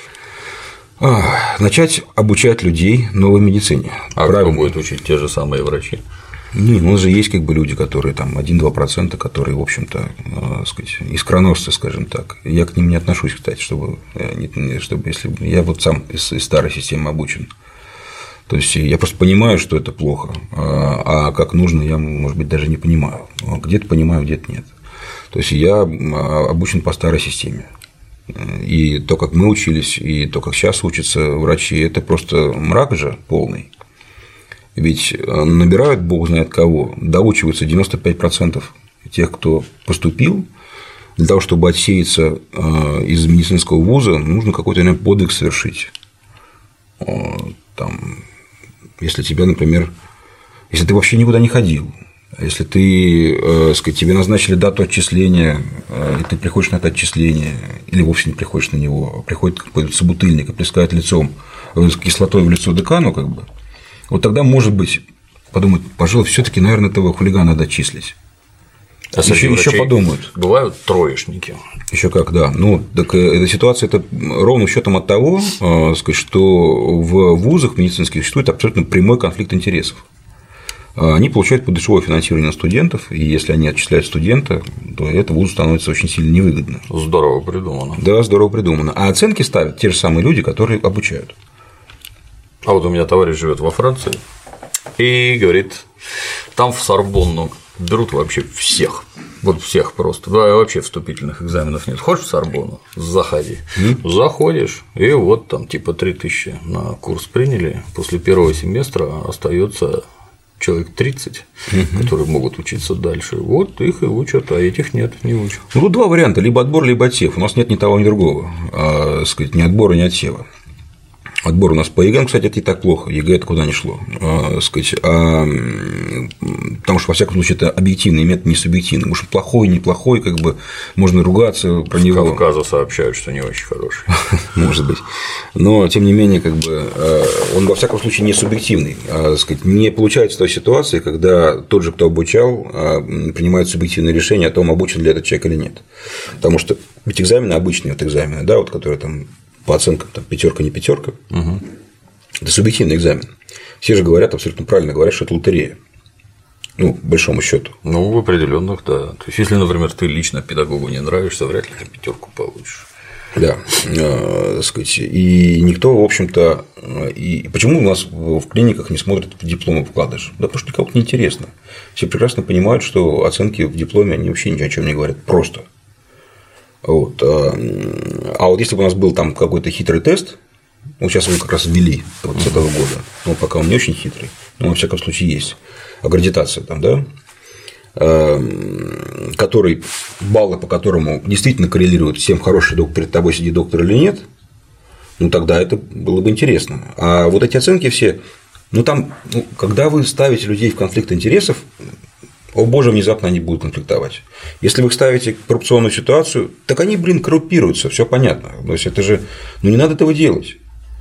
Начать обучать людей новой медицине. А правильно. Кто будет учить те же самые врачи? Не, ну, у нас же есть как бы люди, которые там один-два процента, которые, в общем-то, так сказать, искроносцы, скажем так. Я к ним не отношусь, кстати, чтобы, чтобы если я вот сам из, из старой системы обучен. То есть я просто понимаю, что это плохо, а как нужно, я, может быть, даже не понимаю. Где-то понимаю, где-то нет. То есть я обучен по старой системе. И то, как мы учились, и то, как сейчас учатся врачи, это просто мрак же полный. Ведь набирают бог знает кого, доучиваются девяносто пять процентов тех, кто поступил. Для того, чтобы отсеяться из медицинского вуза, нужно какой-то, наверное, подвиг совершить. Там, если тебя, например, если ты вообще никуда не ходил, если ты, э, сказать, тебе назначили дату отчисления, э, и ты приходишь на это отчисление, или вовсе не приходишь на него, приходит какой-то собутыльник и плескает лицом, с кислотой в лицо декану, как бы, вот тогда, может быть, подумать, пожалуй, все-таки, наверное, этого хулигана надо отчислить. А еще, еще подумают. Бывают троечники. Еще как, да. Ну, так эта ситуация это ровным счетом от того, э, сказать, что в вузах медицинских существует абсолютно прямой конфликт интересов. Они получают подушевое финансирование на студентов, и если они отчисляют студента, то это вузу становится очень сильно невыгодно. Здорово придумано. Да, здорово придумано. А оценки ставят те же самые люди, которые обучают. А вот у меня товарищ живет во Франции и говорит, там в Сорбонну берут вообще всех. Вот всех просто. Да, вообще вступительных экзаменов нет. Хочешь в Сорбонну? Заходи. Mm. Заходишь, и вот там типа три тысячи на курс приняли. После первого семестра остается человек тридцать, угу. которые могут учиться дальше. Вот их и учат, а этих нет, не учат. Ну, тут два варианта: либо отбор, либо отсев. У нас нет ни того, ни другого. А, сказать, ни отбора, ни отсева. Отбор у нас по ЕГЭ, кстати, это и так плохо, ЕГЭ это куда ни шло. А, сказать, а, потому что, во всяком случае, это объективный метод, не субъективный. Может, плохой, неплохой, как бы можно ругаться про С него. Кавказа сообщают, что не очень хороший. Может быть. Но, тем не менее, как бы, он, во всяком случае, не субъективный. А, сказать, не получается той ситуации, когда тот же, кто обучал, принимает субъективное решение о том, обучен ли этот человек или нет. Потому что ведь экзамены обычные, вот экзамены, да, вот, которые там по оценкам там пятерка, не пятерка, угу. это субъективный экзамен. Все же говорят, абсолютно правильно говорят, что это лотерея. Ну, по большому счету. Ну, в определенных, да. То есть, если, например, ты лично педагогу не нравишься, вряд ли ты пятерку получишь. Да, так сказать, и никто, в общем-то, и почему у нас в клиниках не смотрят в дипломы вкладыш? Да потому что никому не интересно. Все прекрасно понимают, что оценки в дипломе они вообще ни о чем не говорят, просто. Вот. А вот если бы у нас был там какой-то хитрый тест, вот сейчас его как раз ввели вот с этого года, ну, пока он не очень хитрый, но во всяком случае есть аккредитация там, да, который, баллы по которому действительно коррелируют с тем, хороший доктор перед тобой сидит доктор или нет, ну тогда это было бы интересно. А вот эти оценки все, ну там, ну, когда вы ставите людей в конфликт интересов, О боже, внезапно они будут конфликтовать. Если вы их ставите коррупционную ситуацию, так они, блин, коррумпируются, все понятно. То есть это же, ну не надо этого делать.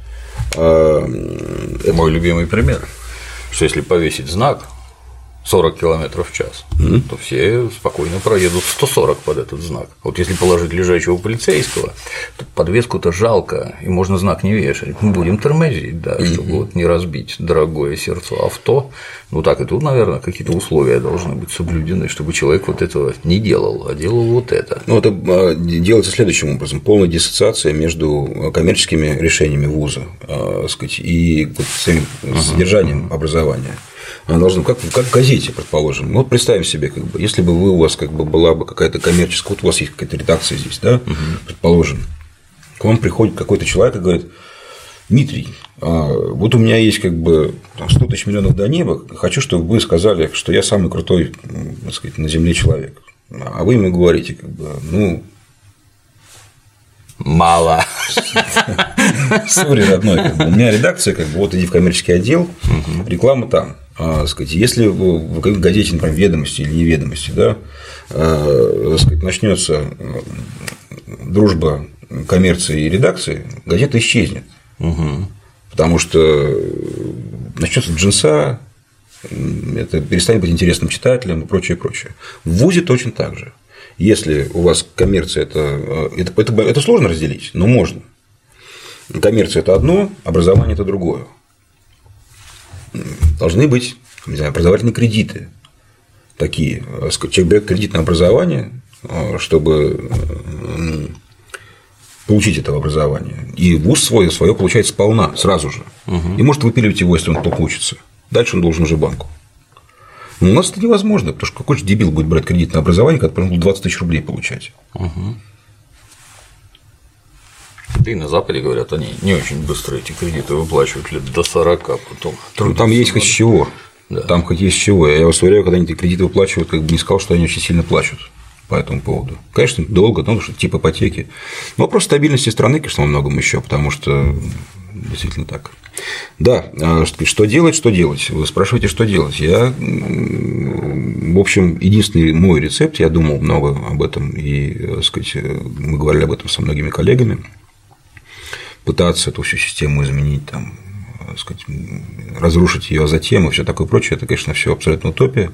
Это мой любимый пример, что если повесить знак сорок километров в час, mm-hmm. то все спокойно проедут сто сорок под этот знак. Вот если положить лежачего полицейского, то подвеску-то жалко, и можно знак не вешать. Мы будем тормозить, да, mm-hmm. чтобы вот не разбить дорогое сердцу авто. Ну так и тут, наверное, какие-то условия должны быть соблюдены, чтобы человек вот этого не делал, а делал вот это. Ну, это делается следующим образом: полная диссоциация между коммерческими решениями вуза, так сказать, и вот самим содержанием uh-huh. образования. Она должна, как, как в газете, предположим. Ну, вот представим себе, как бы, если бы вы, у вас как бы была бы какая-то коммерческая, вот у вас есть какая-то редакция здесь, да, uh-huh. предположим, к вам приходит какой-то человек и говорит: Дмитрий, вот у меня есть как бы сто тысяч миллионов до неба, хочу, чтобы вы сказали, что я самый крутой, так сказать, на Земле человек. А вы ему говорите, как бы, ну, мало. Сори, родной, как бы, у меня редакция, как бы, вот иди в коммерческий отдел, реклама там. А, сказать, если в газете, например, «Ведомости» или «Неведомости», да, а, сказать, начнется дружба коммерции и редакции, газета исчезнет. Угу. Потому что начнется джинса, это перестанет быть интересным читателям и прочее, прочее. В ВУЗе точно так же. Если у вас коммерция, это, это, это, это сложно разделить, но можно. Коммерция – это одно, образование – это другое. Должны быть, не знаю, образовательные кредиты такие. Человек берет кредит на образование, чтобы получить это образование. И вуз свое, свое получает сполна, сразу же. Угу. И может выпиливать его, если он плохо учится. Дальше он должен уже банку. Но у нас это невозможно, потому что какой же дебил будет брать кредит на образование, когда он будет двадцать тысяч рублей получать. Угу. Да и на Западе, говорят, они не очень быстро эти кредиты выплачивают лет до сорока потом. Ну, там есть хоть с чего. Да. Там хоть есть с чего. Я вас уверяю, когда они эти кредиты выплачивают, как бы не сказал, что они очень сильно плачут по этому поводу. Конечно, долго, потому что типа ипотеки. Но вопрос стабильности страны, конечно, во многом еще, потому что действительно так. Да, что делать, что делать? Вы спрашиваете, что делать? Я, в общем, единственный мой рецепт, я думал много об этом, и, так сказать, мы говорили об этом со многими коллегами, пытаться эту всю систему изменить, там, так сказать, разрушить ее, а затем и все такое прочее, это, конечно, все абсолютно утопия.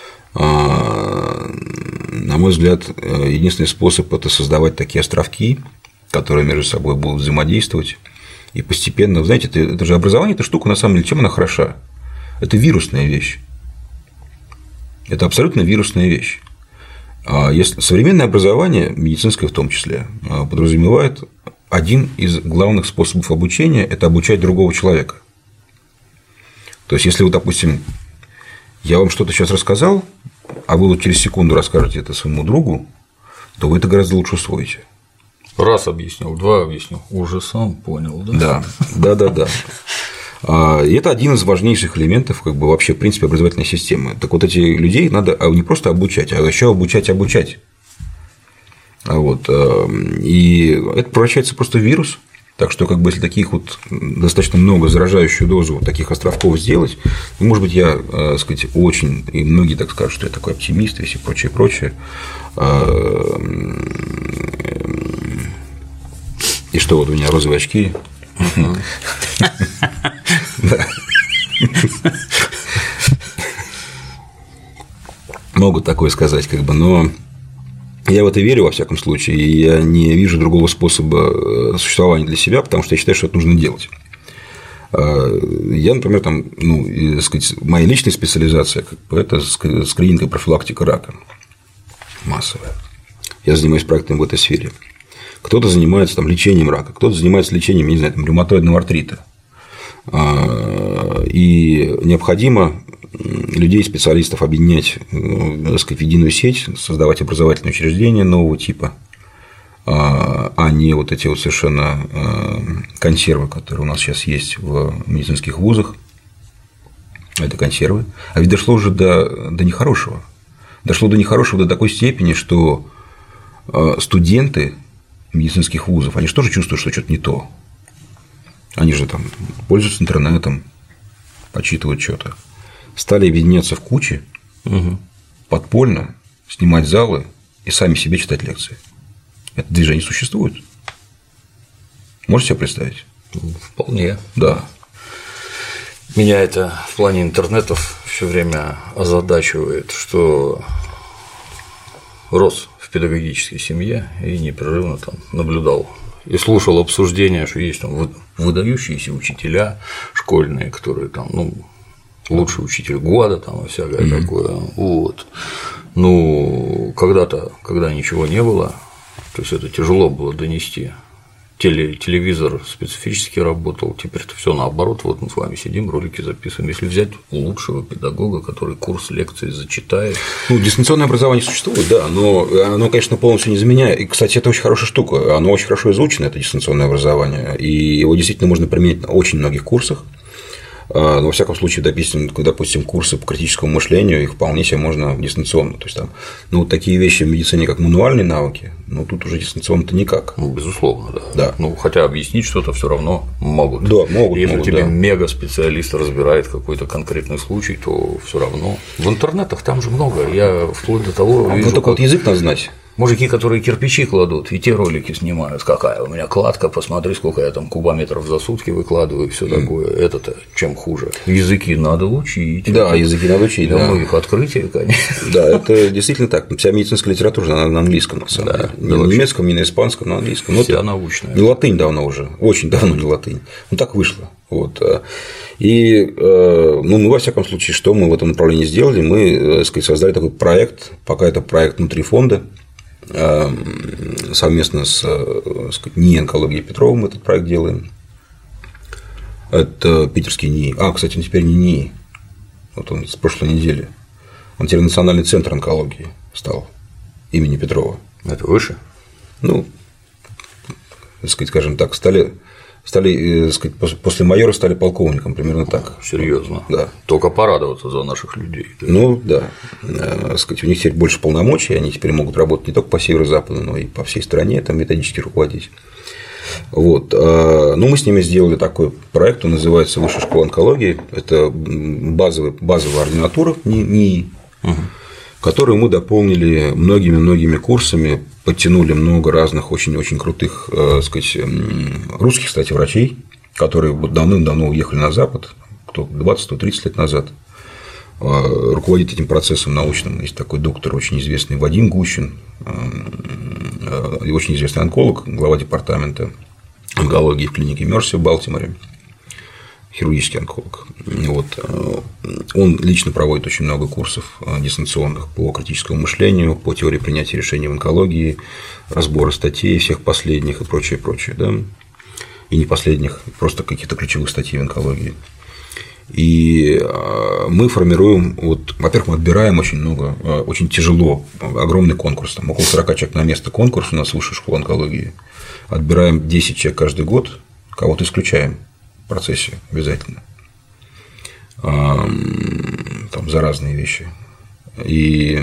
На мой взгляд, единственный способ – это создавать такие островки, которые между собой будут взаимодействовать. И постепенно, знаете, это, это же образование, эта штука, на самом деле, чем она хороша? Это вирусная вещь. Это абсолютно вирусная вещь. Если современное образование, медицинское в том числе, подразумевает один из главных способов обучения – это обучать другого человека. То есть, если вы, допустим, я вам что-то сейчас рассказал, а вы вот через секунду расскажете это своему другу, то вы это гораздо лучше усвоите. Раз объяснил, два объяснил, уже сам понял, да? Да, да, да, да. И это один из важнейших элементов, как бы, вообще, в принципе, образовательной системы. Так вот, этих людей надо не просто обучать, а еще обучать обучать. Вот. И это превращается просто в вирус. Так что, как бы, если таких вот достаточно много заражающую дозу таких островков сделать, ну, может быть, я, так сказать, очень, и многие так скажут, что я такой оптимист и все прочее, прочее. И что, вот у меня розовые очки. Могут такое сказать, как бы, но я в это верю, во всяком случае, и я не вижу другого способа существования для себя, потому что я считаю, что это нужно делать. Я, например, там, ну, и, так сказать, моя личная специализация – это скрининг и профилактика рака массовая. Я занимаюсь проектами в этой сфере. Кто-то занимается там лечением рака, кто-то занимается лечением, не знаю, там, ревматоидного артрита. И необходимо людей, специалистов объединять, так сказать, в единую сеть, создавать образовательные учреждения нового типа, а не вот эти вот совершенно консервы, которые у нас сейчас есть в медицинских вузах. Это консервы. А ведь дошло уже до, до нехорошего. Дошло до нехорошего до такой степени, что студенты медицинских вузов, они же тоже чувствуют, что что-то не то. Они же там пользуются интернетом, почитывают что-то. Стали объединяться в кучи, угу. подпольно снимать залы и сами себе читать лекции. Это движение существует. Можете себе представить? Вполне. Да. Меня это в плане интернетов все время озадачивает, что рос в педагогической семье и непрерывно там наблюдал и слушал обсуждения, что есть там выдающиеся учителя школьные, которые там, ну, лучший учитель года там и всякое mm-hmm. такое. Вот. Ну, когда-то, когда ничего не было, то есть это тяжело было донести. Теле, телевизор специфически работал, теперь-то все наоборот, вот мы с вами сидим, ролики записываем. Если взять лучшего педагога, который курс лекций зачитает. Ну, дистанционное образование существует, да, но оно, конечно, полностью не заменяет. И, кстати, это очень хорошая штука, оно очень хорошо изучено, это дистанционное образование, и его действительно можно применить на очень многих курсах. Но, во всяком случае, допустим, допустим, курсы по критическому мышлению, их вполне себе можно дистанционно. То есть, там, ну, такие вещи в медицине, как мануальные навыки, ну, тут уже дистанционно-то никак. Ну, безусловно, да. да. Ну, хотя объяснить что-то все равно могут. Да, могут. Если могут, тебе да. мега-специалист разбирает какой-то конкретный случай, то все равно. В интернетах там же много. Я вплоть до того вижу. Ну, только как... вот язык надо знать. Мужики, которые кирпичи кладут, и те ролики снимают, какая у меня кладка, посмотри, сколько я там кубометров за сутки выкладываю, и все mm. такое. Это-то чем хуже. Языки надо учить. Да, языки надо учить. Для да. многих открытий, конечно. Да, это действительно так. Вся медицинская литература она на английском, на самом да, деле. Не на немецком, не на испанском, но на английском. Вся научная. Не латынь давно уже, очень давно не латынь. Ну так вышло. Вот. И, ну, мы, во всяком случае, что мы в этом направлении сделали? Мы, так сказать, создали такой проект, пока это проект внутри фонда, совместно с, так сказать, НИИ онкологии Петровым этот проект делаем. Это питерский НИИ. А, кстати, он теперь не НИИ. Вот он с прошлой недели. Он теперь Национальный центр онкологии стал имени Петрова. Это выше? Ну, так сказать, скажем так, стали. Стали, так сказать, после майора стали полковником, примерно так. Серьезно? Да. Только порадоваться за наших людей. Да? Ну, да. Так сказать, у них теперь больше полномочий, они теперь могут работать не только по северо-западу, но и по всей стране, там методически руководить. Вот. Ну, мы с ними сделали такой проект, он называется «Высшая школа онкологии». Это базовая, базовая ординатура НИИ, угу. которую мы дополнили многими-многими курсами, подтянули много разных очень-очень крутых, так сказать, русских, кстати, врачей, которые давным-давно уехали на Запад, кто двадцать-тридцать лет назад, руководит этим процессом научным. Есть такой доктор, очень известный Вадим Гущин, очень известный онколог, глава департамента онкологии в клинике Мерси в Балтиморе, хирургический онколог. Вот. Он лично проводит очень много курсов дистанционных по критическому мышлению, по теории принятия решений в онкологии, разбора статей всех последних и прочее, прочее, да? И не последних, просто каких-то ключевых статей в онкологии. И мы формируем, вот, во-первых, мы отбираем очень много, очень тяжело, огромный конкурс, там около сорок человек на место конкурс у нас в Высшей школе онкологии, отбираем десять человек каждый год, кого-то исключаем в процессе обязательно, там, за разные вещи. И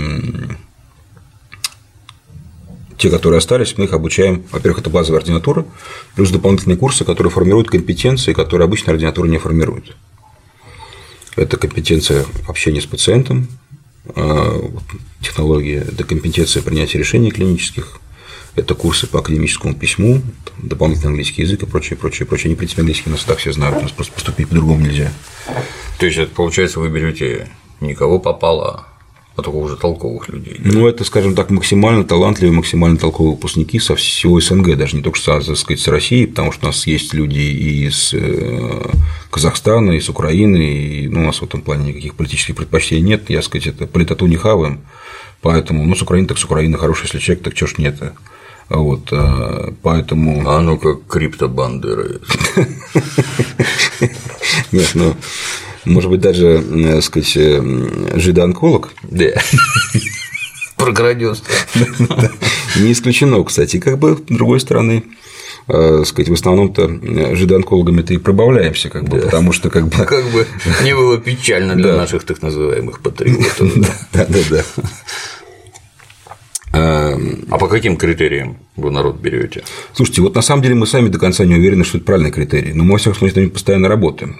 те, которые остались, мы их обучаем. Во-первых, это базовая ординатура, плюс дополнительные курсы, которые формируют компетенции, которые обычно ординатура не формирует. Это компетенция общения с пациентом, технология, это компетенция принятия решений клинических, это курсы по академическому письму, дополнительный английский язык и прочее, прочее, прочее. Они, в принципе, английский у нас так все знают, у нас просто поступить по-другому нельзя. То есть, это получается, вы берете никого попало, а только уже толковых людей. Да? Ну, это, скажем так, максимально талантливые, максимально толковые выпускники со всего СНГ, даже не только, так сказать, с России, потому что у нас есть люди и из Казахстана, и с Украины, и ну, у нас в этом плане никаких политических предпочтений нет, я, так сказать, это политоту не хаваем, поэтому, ну, с Украины так с Украины, хороший, если человек, так чё ж нет. Вот, поэтому… А ну как криптобандеры. Нет, ну, может быть, даже, так сказать, жидоонколог. Да. Прокрадётся. Не исключено, кстати, как бы, с другой стороны, сказать, в основном-то жидоонкологами-то и пробавляемся, как бы, да. Потому что как бы… Как бы не было печально для наших так называемых патриотов. Да, да, да. А по каким критериям вы народ берете? Слушайте, вот на самом деле мы сами до конца не уверены, что это правильный критерий, но мы, во всяком случае, постоянно работаем.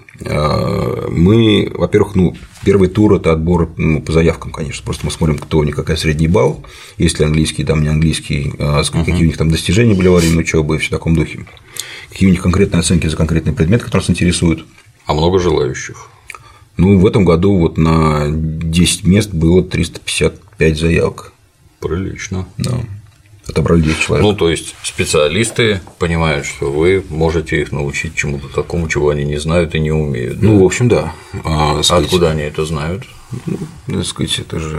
Мы, во-первых, ну, первый тур – это отбор, ну, по заявкам, конечно, просто мы смотрим, кто у них, какой средний балл, есть ли английский, там не английский, какие uh-huh. у них там достижения были во время учебы и все в таком духе, какие у них конкретные оценки за конкретный предмет, который нас интересует. А много желающих? Ну, в этом году вот на десять мест было триста пятьдесят пять заявок. Прилично. Да. Отобрали десять человек. Ну, то есть специалисты понимают, что вы можете их научить чему-то такому, чего они не знают и не умеют. Да? Ну, в общем, да. А, сказать, откуда они это знают? Ну, так сказать, это же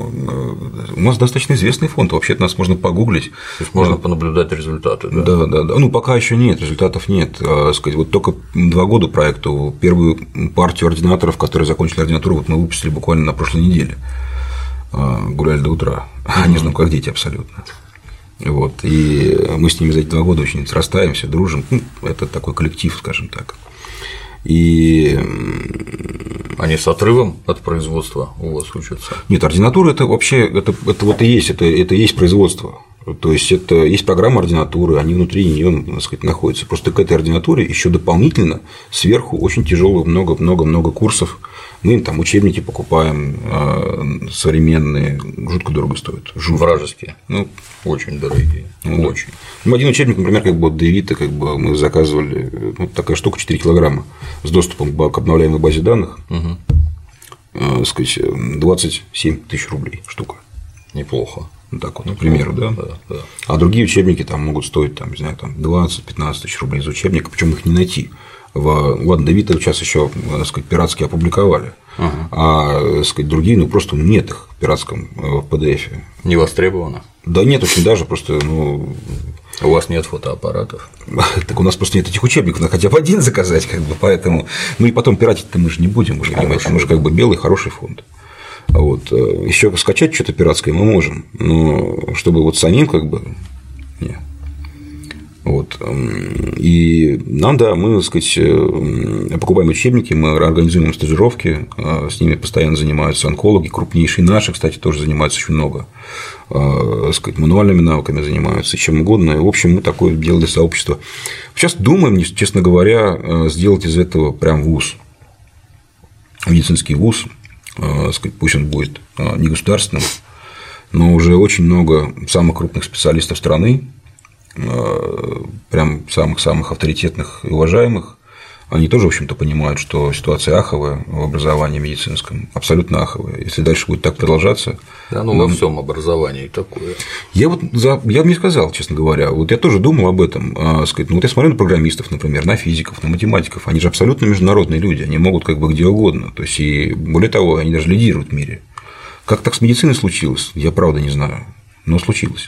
у нас достаточно известный фонд. Вообще-то нас можно погуглить. То есть можно понаблюдать результаты, да? Да, да, да. Ну, пока еще нет, результатов нет. А, сказать, вот только два года проекту. Первую партию ординаторов, которые закончили ординатуру, вот мы выпустили буквально на прошлой неделе. Гуляли до утра. Они знают, как дети абсолютно. Вот. И мы с ними за эти два года очень срастаемся, дружим. Ну, это такой коллектив, скажем так. И они с отрывом от производства у вас учатся? Нет, ординатура это вообще это, это вот и есть, это, это и есть производство. То есть это есть программа ординатуры, они внутри нее, так сказать, находятся. Просто к этой ординатуре еще дополнительно сверху очень тяжелых много-много-много курсов. Мы им там учебники покупаем современные, жутко дорого стоят. Жутко. Вражеские. Ну, очень дорогие. Ну, очень. Ну, один учебник, например, как бы от Девита, как бы мы заказывали, вот такая штука четыре килограмма с доступом к обновляемой базе данных, угу. так сказать, двадцать семь тысяч рублей штука. Неплохо. Ну, так вот, например, да? Да, да. А другие учебники там могут стоить, там, не знаю, там двадцать-пятнадцать тысяч рублей за учебник, причем их не найти. В... Ладно, Давида сейчас еще, так сказать, пиратские опубликовали, uh-huh. а, так сказать, другие, ну, просто нет их в пиратском в пи ди эф. Не востребовано? Да нет, очень даже, просто, ну… У вас нет фотоаппаратов? Так у нас просто нет этих учебников, надо хотя бы один заказать, как бы, поэтому… Ну, и потом пиратить-то мы же не будем, вы же понимаете, мы же как бы белый, хороший фонд. Вот. Еще скачать что-то пиратское мы можем, но чтобы вот самим как бы… Нет. Вот. И нам, да, мы, так сказать, покупаем учебники, мы организуем стажировки, с ними постоянно занимаются онкологи, крупнейшие наши, кстати, тоже занимаются очень много, так сказать, мануальными навыками занимаются, чем угодно. И, в общем, мы такое делали сообщество. Сейчас думаем, честно говоря, сделать из этого прям вуз, медицинский вуз, так сказать, пусть он будет не государственным, но уже очень много самых крупных специалистов страны, прям самых-самых авторитетных и уважаемых, они тоже, в общем-то, понимают, что ситуация аховая в образовании медицинском, абсолютно аховая. Если дальше будет так продолжаться… Да, ну, во всем образовании такое. Я вот за... я бы не сказал, честно говоря. Вот я тоже думал об этом. А, сказать, ну, вот я смотрю на программистов, например, на физиков, на математиков. Они же абсолютно международные люди, они могут как бы где угодно. То есть, и более того, они даже лидируют в мире. Как так с медициной случилось, я правда не знаю, но случилось.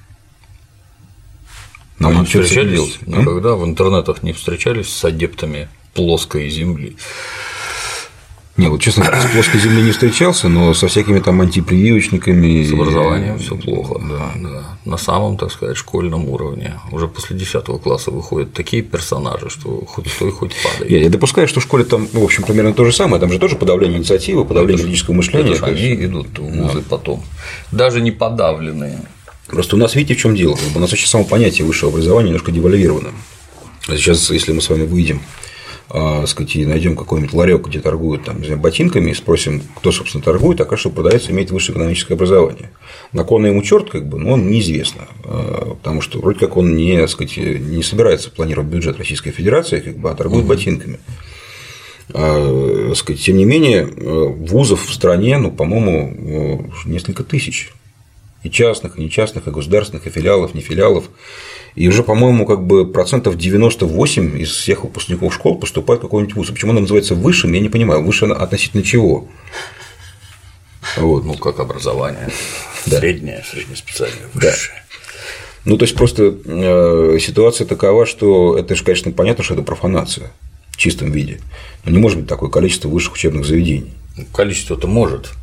Нам а не встречались никогда а? в интернетах не встречались с адептами плоской земли? Не, вот честно, с плоской земли не встречался, но со всякими там антипрививочниками. С образованием все плохо. Да, да. На самом, так сказать, школьном уровне. Уже после десятого класса выходят такие персонажи, что хоть стой, хоть падай. Я, я допускаю, что в школе там, ну, в общем, примерно то же самое. Там же тоже подавление инициативы, подавление критического мышления. Это они идут в вузы да. потом. Даже не подавленные. Просто у нас, видите, в чем дело? У нас вообще само понятие высшего образования немножко девальвировано. Сейчас, если мы с вами выйдем, а, сказать, и найдем какой-нибудь ларек, где торгуют там, знаю, ботинками, и спросим, кто, собственно, торгует, окажется, что продавец имеет высшее экономическое образование. Наклонный ему черт, как бы, но он неизвестно, потому что вроде как он не, сказать, не собирается планировать бюджет Российской Федерации, как бы, а торгует угу. ботинками. А, сказать, тем не менее, вузов в стране, ну, по-моему, несколько тысяч. И частных, и нечастных, и государственных, и филиалов, не филиалов. И уже, по-моему, как бы процентов девяносто восемь из всех выпускников школ поступают в какой-нибудь вуз. Почему он называется высшим, я не понимаю. Выше относительно чего? Вот. Ну, как образование. Да. Среднее, среднеспециальное, высшее. Да. Ну, то есть, просто э, ситуация такова, что это же, конечно, понятно, что это профанация в чистом виде. Но не может быть такое количество высших учебных заведений. Количество-то может.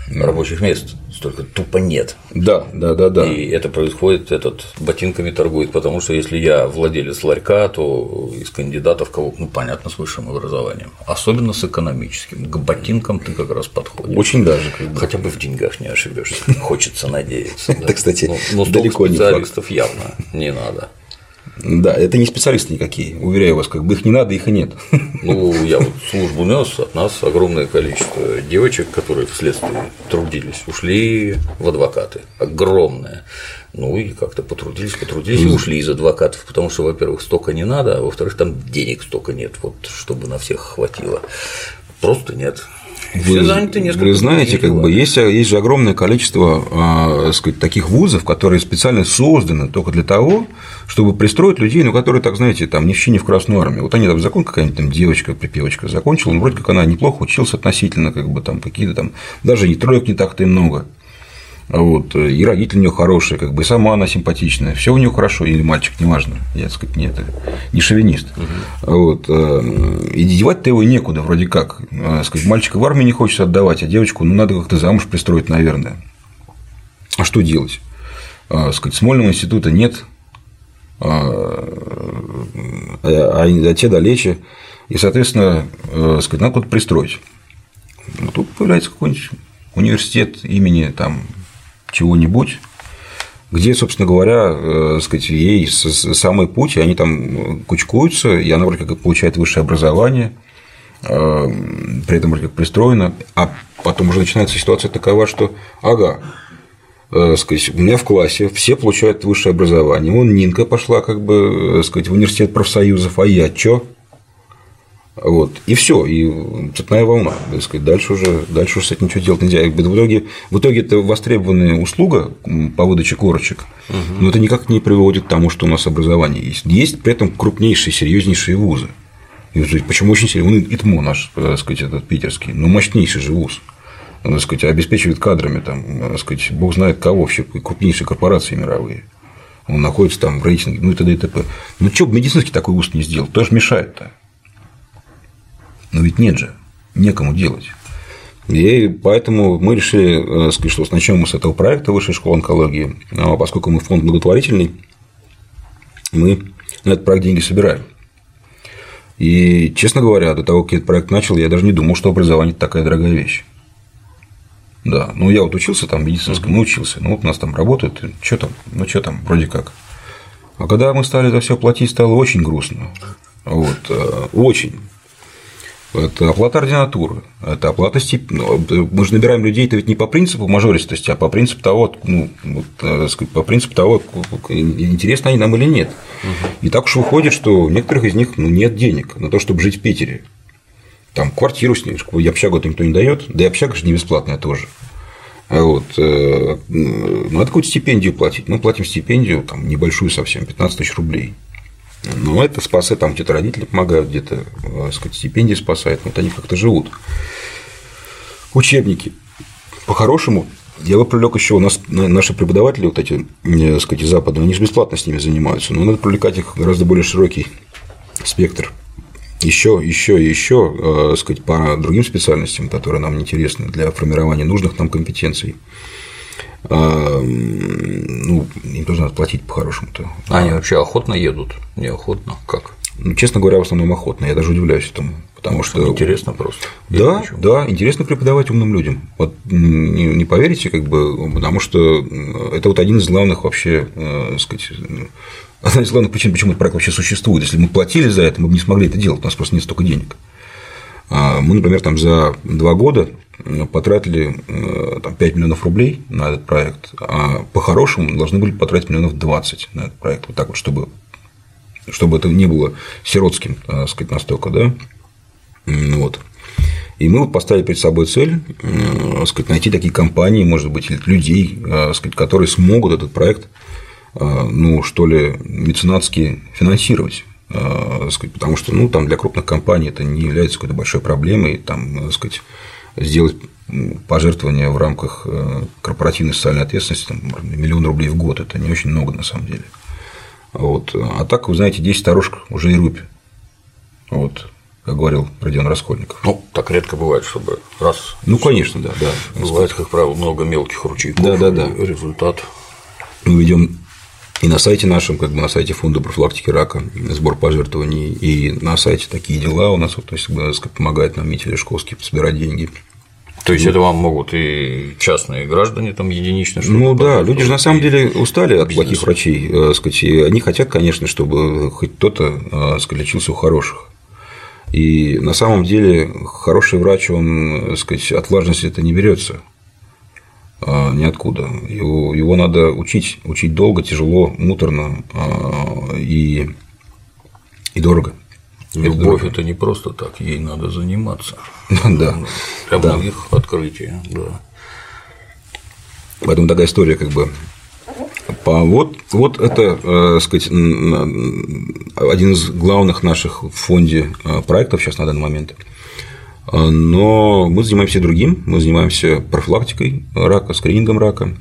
рабочих мест столько тупо нет. Да, да, да, да. И это происходит, этот ботинками торгует, потому что если я владелец ларька, то из кандидатов кого, ну, понятно, с высшим образованием, особенно с экономическим. К ботинкам ты как раз подходишь. Очень даже. Как бы. Хотя бы в деньгах не ошибешься. Хочется надеяться. Это, кстати, но далеко не факт. Специалистов явно не надо. Да, это не специалисты никакие, уверяю вас, как бы их не надо, их и нет. Ну, я вот службу нес, от нас огромное количество девочек, которые вследствие трудились, ушли в адвокаты, огромное. Ну и как-то потрудились, потрудились и ушли из адвокатов, потому что, во-первых, столько не надо, а во-вторых, там денег столько нет, вот, чтобы на всех хватило. Просто нет. Вы, вы знаете, как бы есть, есть же огромное количество а, сказать, таких вузов, которые специально созданы только для того, чтобы пристроить людей, ну, которые, так знаете, там ни в чине в Красную армию. Вот они там закон, какая-нибудь там девочка, припевочка закончила, ну, вроде как она неплохо училась относительно, как бы там какие-то там, даже и троек не так-то и много. Вот, и родители у нее хорошие, как бы, и сама она симпатичная, все у нее хорошо, или мальчик, неважно, я, так сказать, нет, не шовинист. Угу. Вот, и девать-то его некуда, вроде как. Сказать, мальчика в армию не хочется отдавать, а девочку, ну, надо как-то замуж пристроить, наверное. А что делать? Сказать, Смольного института нет, а, а те далече, и, соответственно, сказать, надо куда-то пристроить. Тут появляется какой-нибудь университет имени там чего-нибудь, где, собственно говоря, э, сказать, ей самый путь, и они там кучкуются, и она вроде как получает высшее образование, э, при этом вроде как пристроена, а потом уже начинается ситуация такова, что ага, э, сказать, у меня в классе все получают высшее образование, вон Нинка пошла как бы, э, сказать, в университет профсоюзов, а я чё? Вот, и все, и цепная волна, так сказать, дальше уже, дальше уже с этим ничего делать нельзя. В итоге, в итоге это востребованная услуга по выдаче корочек, угу. но это никак не приводит к тому, что у нас образование есть. Есть при этом крупнейшие, серьезнейшие вузы. И почему очень серьезный? ИТМО наш, так сказать, этот питерский, но мощнейший же вуз. Он, так сказать, обеспечивает кадрами, там, так сказать, бог знает кого, вообще крупнейшие корпорации мировые. Он находится там в рейтинге, ну и т.д. и т.п. Ну что бы медицинский такой вуз не сделал, тоже мешает-то. Но ведь нет же, некому делать. И поэтому мы решили, сказать, что начнем мы с этого проекта Высшей школы онкологии, а поскольку мы фонд благотворительный, мы на этот проект деньги собираем. И, честно говоря, до того, как я этот проект начал, я даже не думал, что образование – это такая дорогая вещь. Да, ну я вот учился там медицинскому, ну учился, ну вот у нас там работают, что там, ну что там, вроде как. А когда мы стали за все платить, стало очень грустно. Вот, очень. Это оплата ординатуры, это оплата стипендий. Мы же набираем людей-то ведь не по принципу мажористости, а по принципу того, ну, вот, так сказать, по принципу того, интересны они нам или нет. Угу. И так уж выходит, что у некоторых из них, ну, нет денег на то, чтобы жить в Питере. Там квартиру снимешь, и общагу никто не дает, да и общага же не бесплатная тоже. Вот. Ну, надо какую-то стипендию платить. Мы платим стипендию там, небольшую совсем, пятнадцать тысяч рублей. Но это спасает, там где-то родители помогают, где-то, так сказать, стипендии спасают, вот они как-то живут. Учебники. По-хорошему, я бы привлек еще у нас наши преподаватели, вот эти, так сказать, западные, они же бесплатно с ними занимаются, но надо привлекать их гораздо более широкий спектр. Еще, еще и еще, так сказать, по другим специальностям, которые нам интересны для формирования нужных нам компетенций. Ну, им тоже надо платить по-хорошему-то. Они вообще охотно едут? Неохотно? Как? Ну, честно говоря, в основном охотно. Я даже удивляюсь этому. Потому ну, что интересно просто. Да, да, интересно преподавать умным людям. Вот не, не поверите, как бы, потому что это вот один из главных вообще, э, сказать, одна из главных причин, почему этот проект вообще существует. Если бы мы платили за это, мы бы не смогли это делать, у нас просто нет столько денег. Мы, например, там за два года потратили там, пять миллионов рублей на этот проект, а по-хорошему должны были потратить миллионов двадцать на этот проект. Вот так вот, чтобы, чтобы это не было сиротским, так сказать, настолько, да. Вот. И мы поставили перед собой цель, так сказать, найти такие компании, может быть, или людей, так сказать, которые смогут этот проект, ну, что ли, меценатски финансировать. Потому что, ну, там для крупных компаний это не является какой-то большой проблемой, там, так сказать, сделать пожертвования в рамках корпоративной социальной ответственности, там, миллион рублей в год, это не очень много на самом деле. Вот. А так, вы знаете, десять старушек уже и рубь. Вот. как говорил Родион Раскольников. Ну, так редко бывает, чтобы раз. Ну, конечно, да, да. Бывает, как правило, много мелких ручейков. Да, да, да. Результат. Мы ведем и на сайте нашем, как бы на сайте фонда профилактики рака, сбор пожертвований, и на сайте такие дела у нас, вот, то есть помогает нам Митя Лешковский собирать деньги. То есть, это вам могут и частные граждане там единично что-то. Ну да, люди же на самом деле устали от бизнес. Плохих врачей, э, сказать, и они хотят, конечно, чтобы хоть кто-то э, сказать, лечился у хороших. И на самом деле хороший врач, он, сказать, от влажности это не берется э, ниоткуда. Его, его надо учить, учить долго, тяжело, муторно э, и, и дорого. Любовь – это не просто так, ей надо заниматься. Да. Для да. многих открытий, да. Поэтому такая история, как бы. Вот, вот это, э, сказать, один из главных наших в фонде проектов сейчас на данный момент. Но мы занимаемся другим, мы занимаемся профилактикой рака, скринингом рака,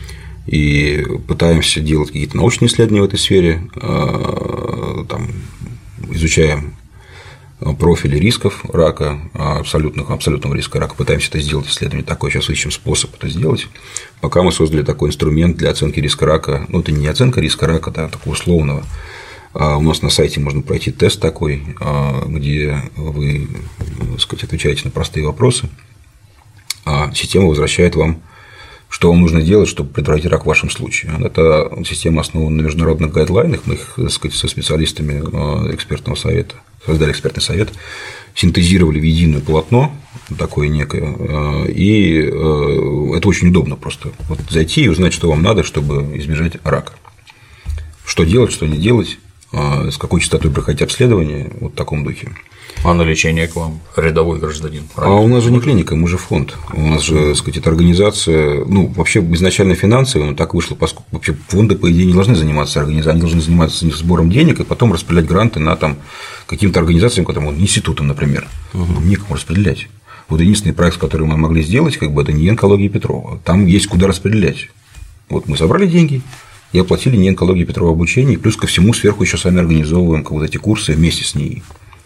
и пытаемся делать какие-то научные исследования в этой сфере, там, изучаем профили рисков рака, абсолютных, абсолютного риска рака, пытаемся это сделать, исследование такое, сейчас ищем способ это сделать, пока мы создали такой инструмент для оценки риска рака, ну, это не оценка риска рака, да, такого условного, у нас на сайте можно пройти тест такой, где вы, так сказать, отвечаете на простые вопросы, а система возвращает вам, что вам нужно делать, чтобы предотвратить рак в вашем случае. Эта система основана на международных гайдлайнах, мы их, так сказать, со специалистами экспертного совета, создали экспертный совет, синтезировали в единое полотно, такое некое, и это очень удобно просто вот зайти и узнать, что вам надо, чтобы избежать рака. Что делать, что не делать, с какой частотой проходить обследование, вот в таком духе. А на лечение к вам рядовой гражданин? Правильно? А у нас же не клиника, мы же фонд. У нас же, так сказать, это организация, ну, вообще изначально финансовая, но так вышло, поскольку вообще фонды, по идее, не должны заниматься организацией, они должны заниматься сбором денег и потом распределять гранты на там каким-то организациям, которым, вот, институтам, например, угу. Некому распределять. Вот единственный проект, который мы могли сделать, как бы, это не онкология Петрова. Там есть куда распределять. Вот мы собрали деньги и оплатили не онкологии Петрова обучение, и плюс ко всему сверху еще сами организовываем вот эти курсы вместе с ней.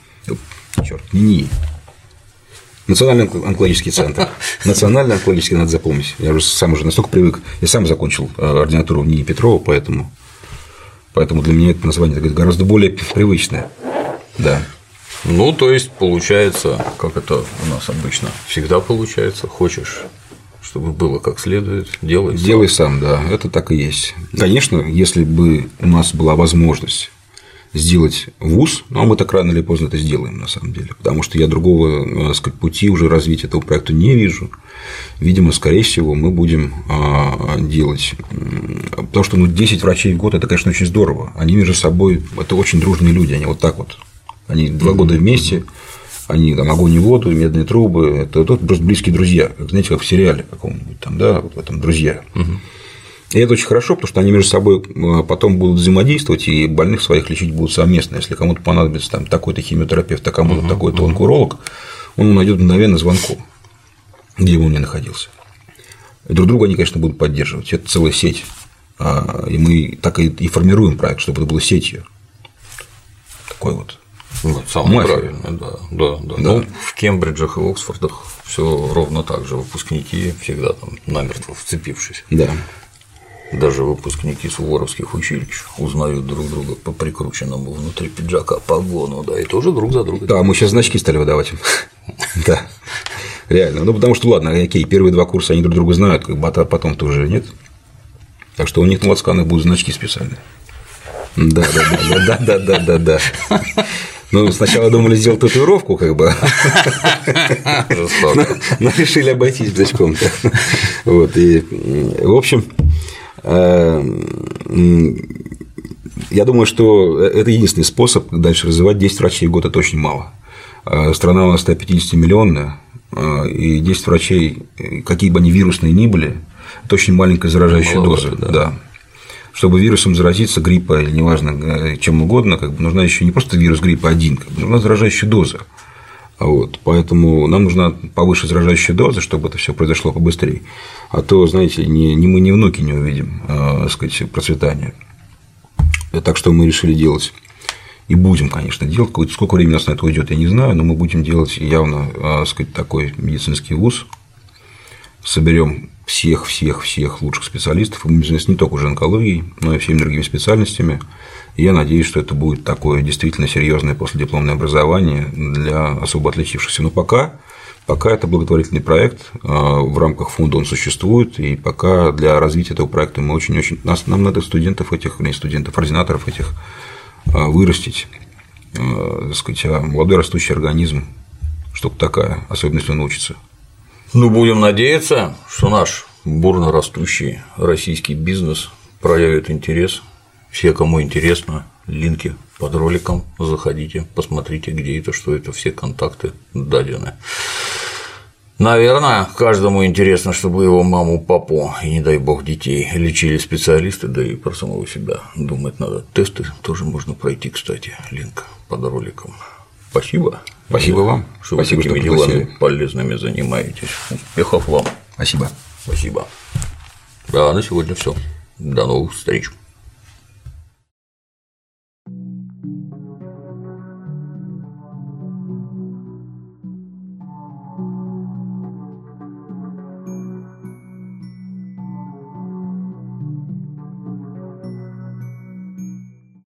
Черт, не НИИ. Национальный онкологический центр. Национальный онкологический, надо запомнить. Я уже сам уже настолько привык. Я сам закончил ординатуру в НИИ Петрова, поэтому, поэтому для меня это название гораздо более привычное. Да. Ну, то есть, получается, как это у нас обычно всегда получается, хочешь, чтобы было как следует, делай сам. Делай сам, да, это так и есть. Конечно, если бы у нас была возможность сделать вуз, но мы так рано или поздно это сделаем, на самом деле, потому что я другого, так сказать, пути уже развития этого проекта не вижу. Видимо, скорее всего, мы будем делать, потому что ну, десять врачей в год – это, конечно, очень здорово, они между собой, это очень дружные люди, они вот так вот, они два года вместе, они там огонь и воду, медные трубы, это, это просто близкие друзья, как, знаете, как в сериале каком-нибудь там, да, вот в этом «Друзья». И это очень хорошо, потому что они между собой потом будут взаимодействовать, и больных своих лечить будут совместно. Если кому-то понадобится там такой-то химиотерапевт, а кому-то uh-huh, такой-то uh-huh. онкоуролог, он найдет мгновенно звонком, где бы он ни находился. И друг друга они, конечно, будут поддерживать. Это целая сеть. И мы так и формируем проект, чтобы это было сетью. Такой вот. Вот, самое правильное, да, да, да. да. Ну, в Кембриджах и Оксфордах все ровно так же. Выпускники всегда там намертво вцепившись. Да. Даже выпускники суворовских училищ узнают друг друга по прикрученному внутри пиджака погону, да, и тоже друг за другом. Да, мы сейчас значки стали выдавать. Да, реально. Ну, потому что, ладно, окей, первые два курса они друг друга знают, как бы, а потом-то уже нет. Так что у них на лацканах будут значки специальные. Да, да, да, да, да, да, да, да. Ну, сначала думали сделать татуировку, как бы, но, но решили обойтись значком. Вот, и, в общем, я думаю, что это единственный способ дальше развивать. десять врачей в год – это очень мало. Страна у нас сто пятьдесят миллионная, и десять врачей, какие бы они вирусные ни были, это очень маленькая заражающая мало доза. Да. Да. Чтобы вирусом заразиться, гриппа или неважно чем угодно, как бы, нужна еще не просто вирус гриппа один, как бы, нужна заражающая доза. Вот, поэтому нам нужна повыше заражающая доза, чтобы это все произошло побыстрее. А то, знаете, ни, ни мы, ни внуки не увидим, так сказать, процветания. Так что мы решили делать и будем, конечно, делать. Сколько времени у нас на это уйдет, я не знаю, но мы будем делать явно, так сказать, такой медицинский вуз, соберем всех-всех-всех лучших специалистов, и мы занимаемся не только уже онкологией, но и всеми другими специальностями. И я надеюсь, что это будет такое действительно серьезное последипломное образование для особо отличившихся. Но пока, пока это благотворительный проект, в рамках фонда он существует, и пока для развития этого проекта мы очень-очень… Нам надо студентов этих, не студентов, ординаторов этих вырастить, так сказать, а молодой растущий организм, штука такая, особенно если он учится. Ну, будем надеяться, что наш бурно растущий российский бизнес проявит интерес. Все, кому интересно, линки под роликом, заходите, посмотрите, где это, что это, все контакты дадены. Наверное, каждому интересно, чтобы его маму, папу и, не дай бог, детей лечили специалисты, да и про самого себя думать надо. Тесты тоже можно пройти, кстати, линк под роликом. Спасибо. Спасибо вам. Что Спасибо, вы такими что делами полезными занимаетесь. Успехов вам. Спасибо. Спасибо. Да, на сегодня все. До новых встреч.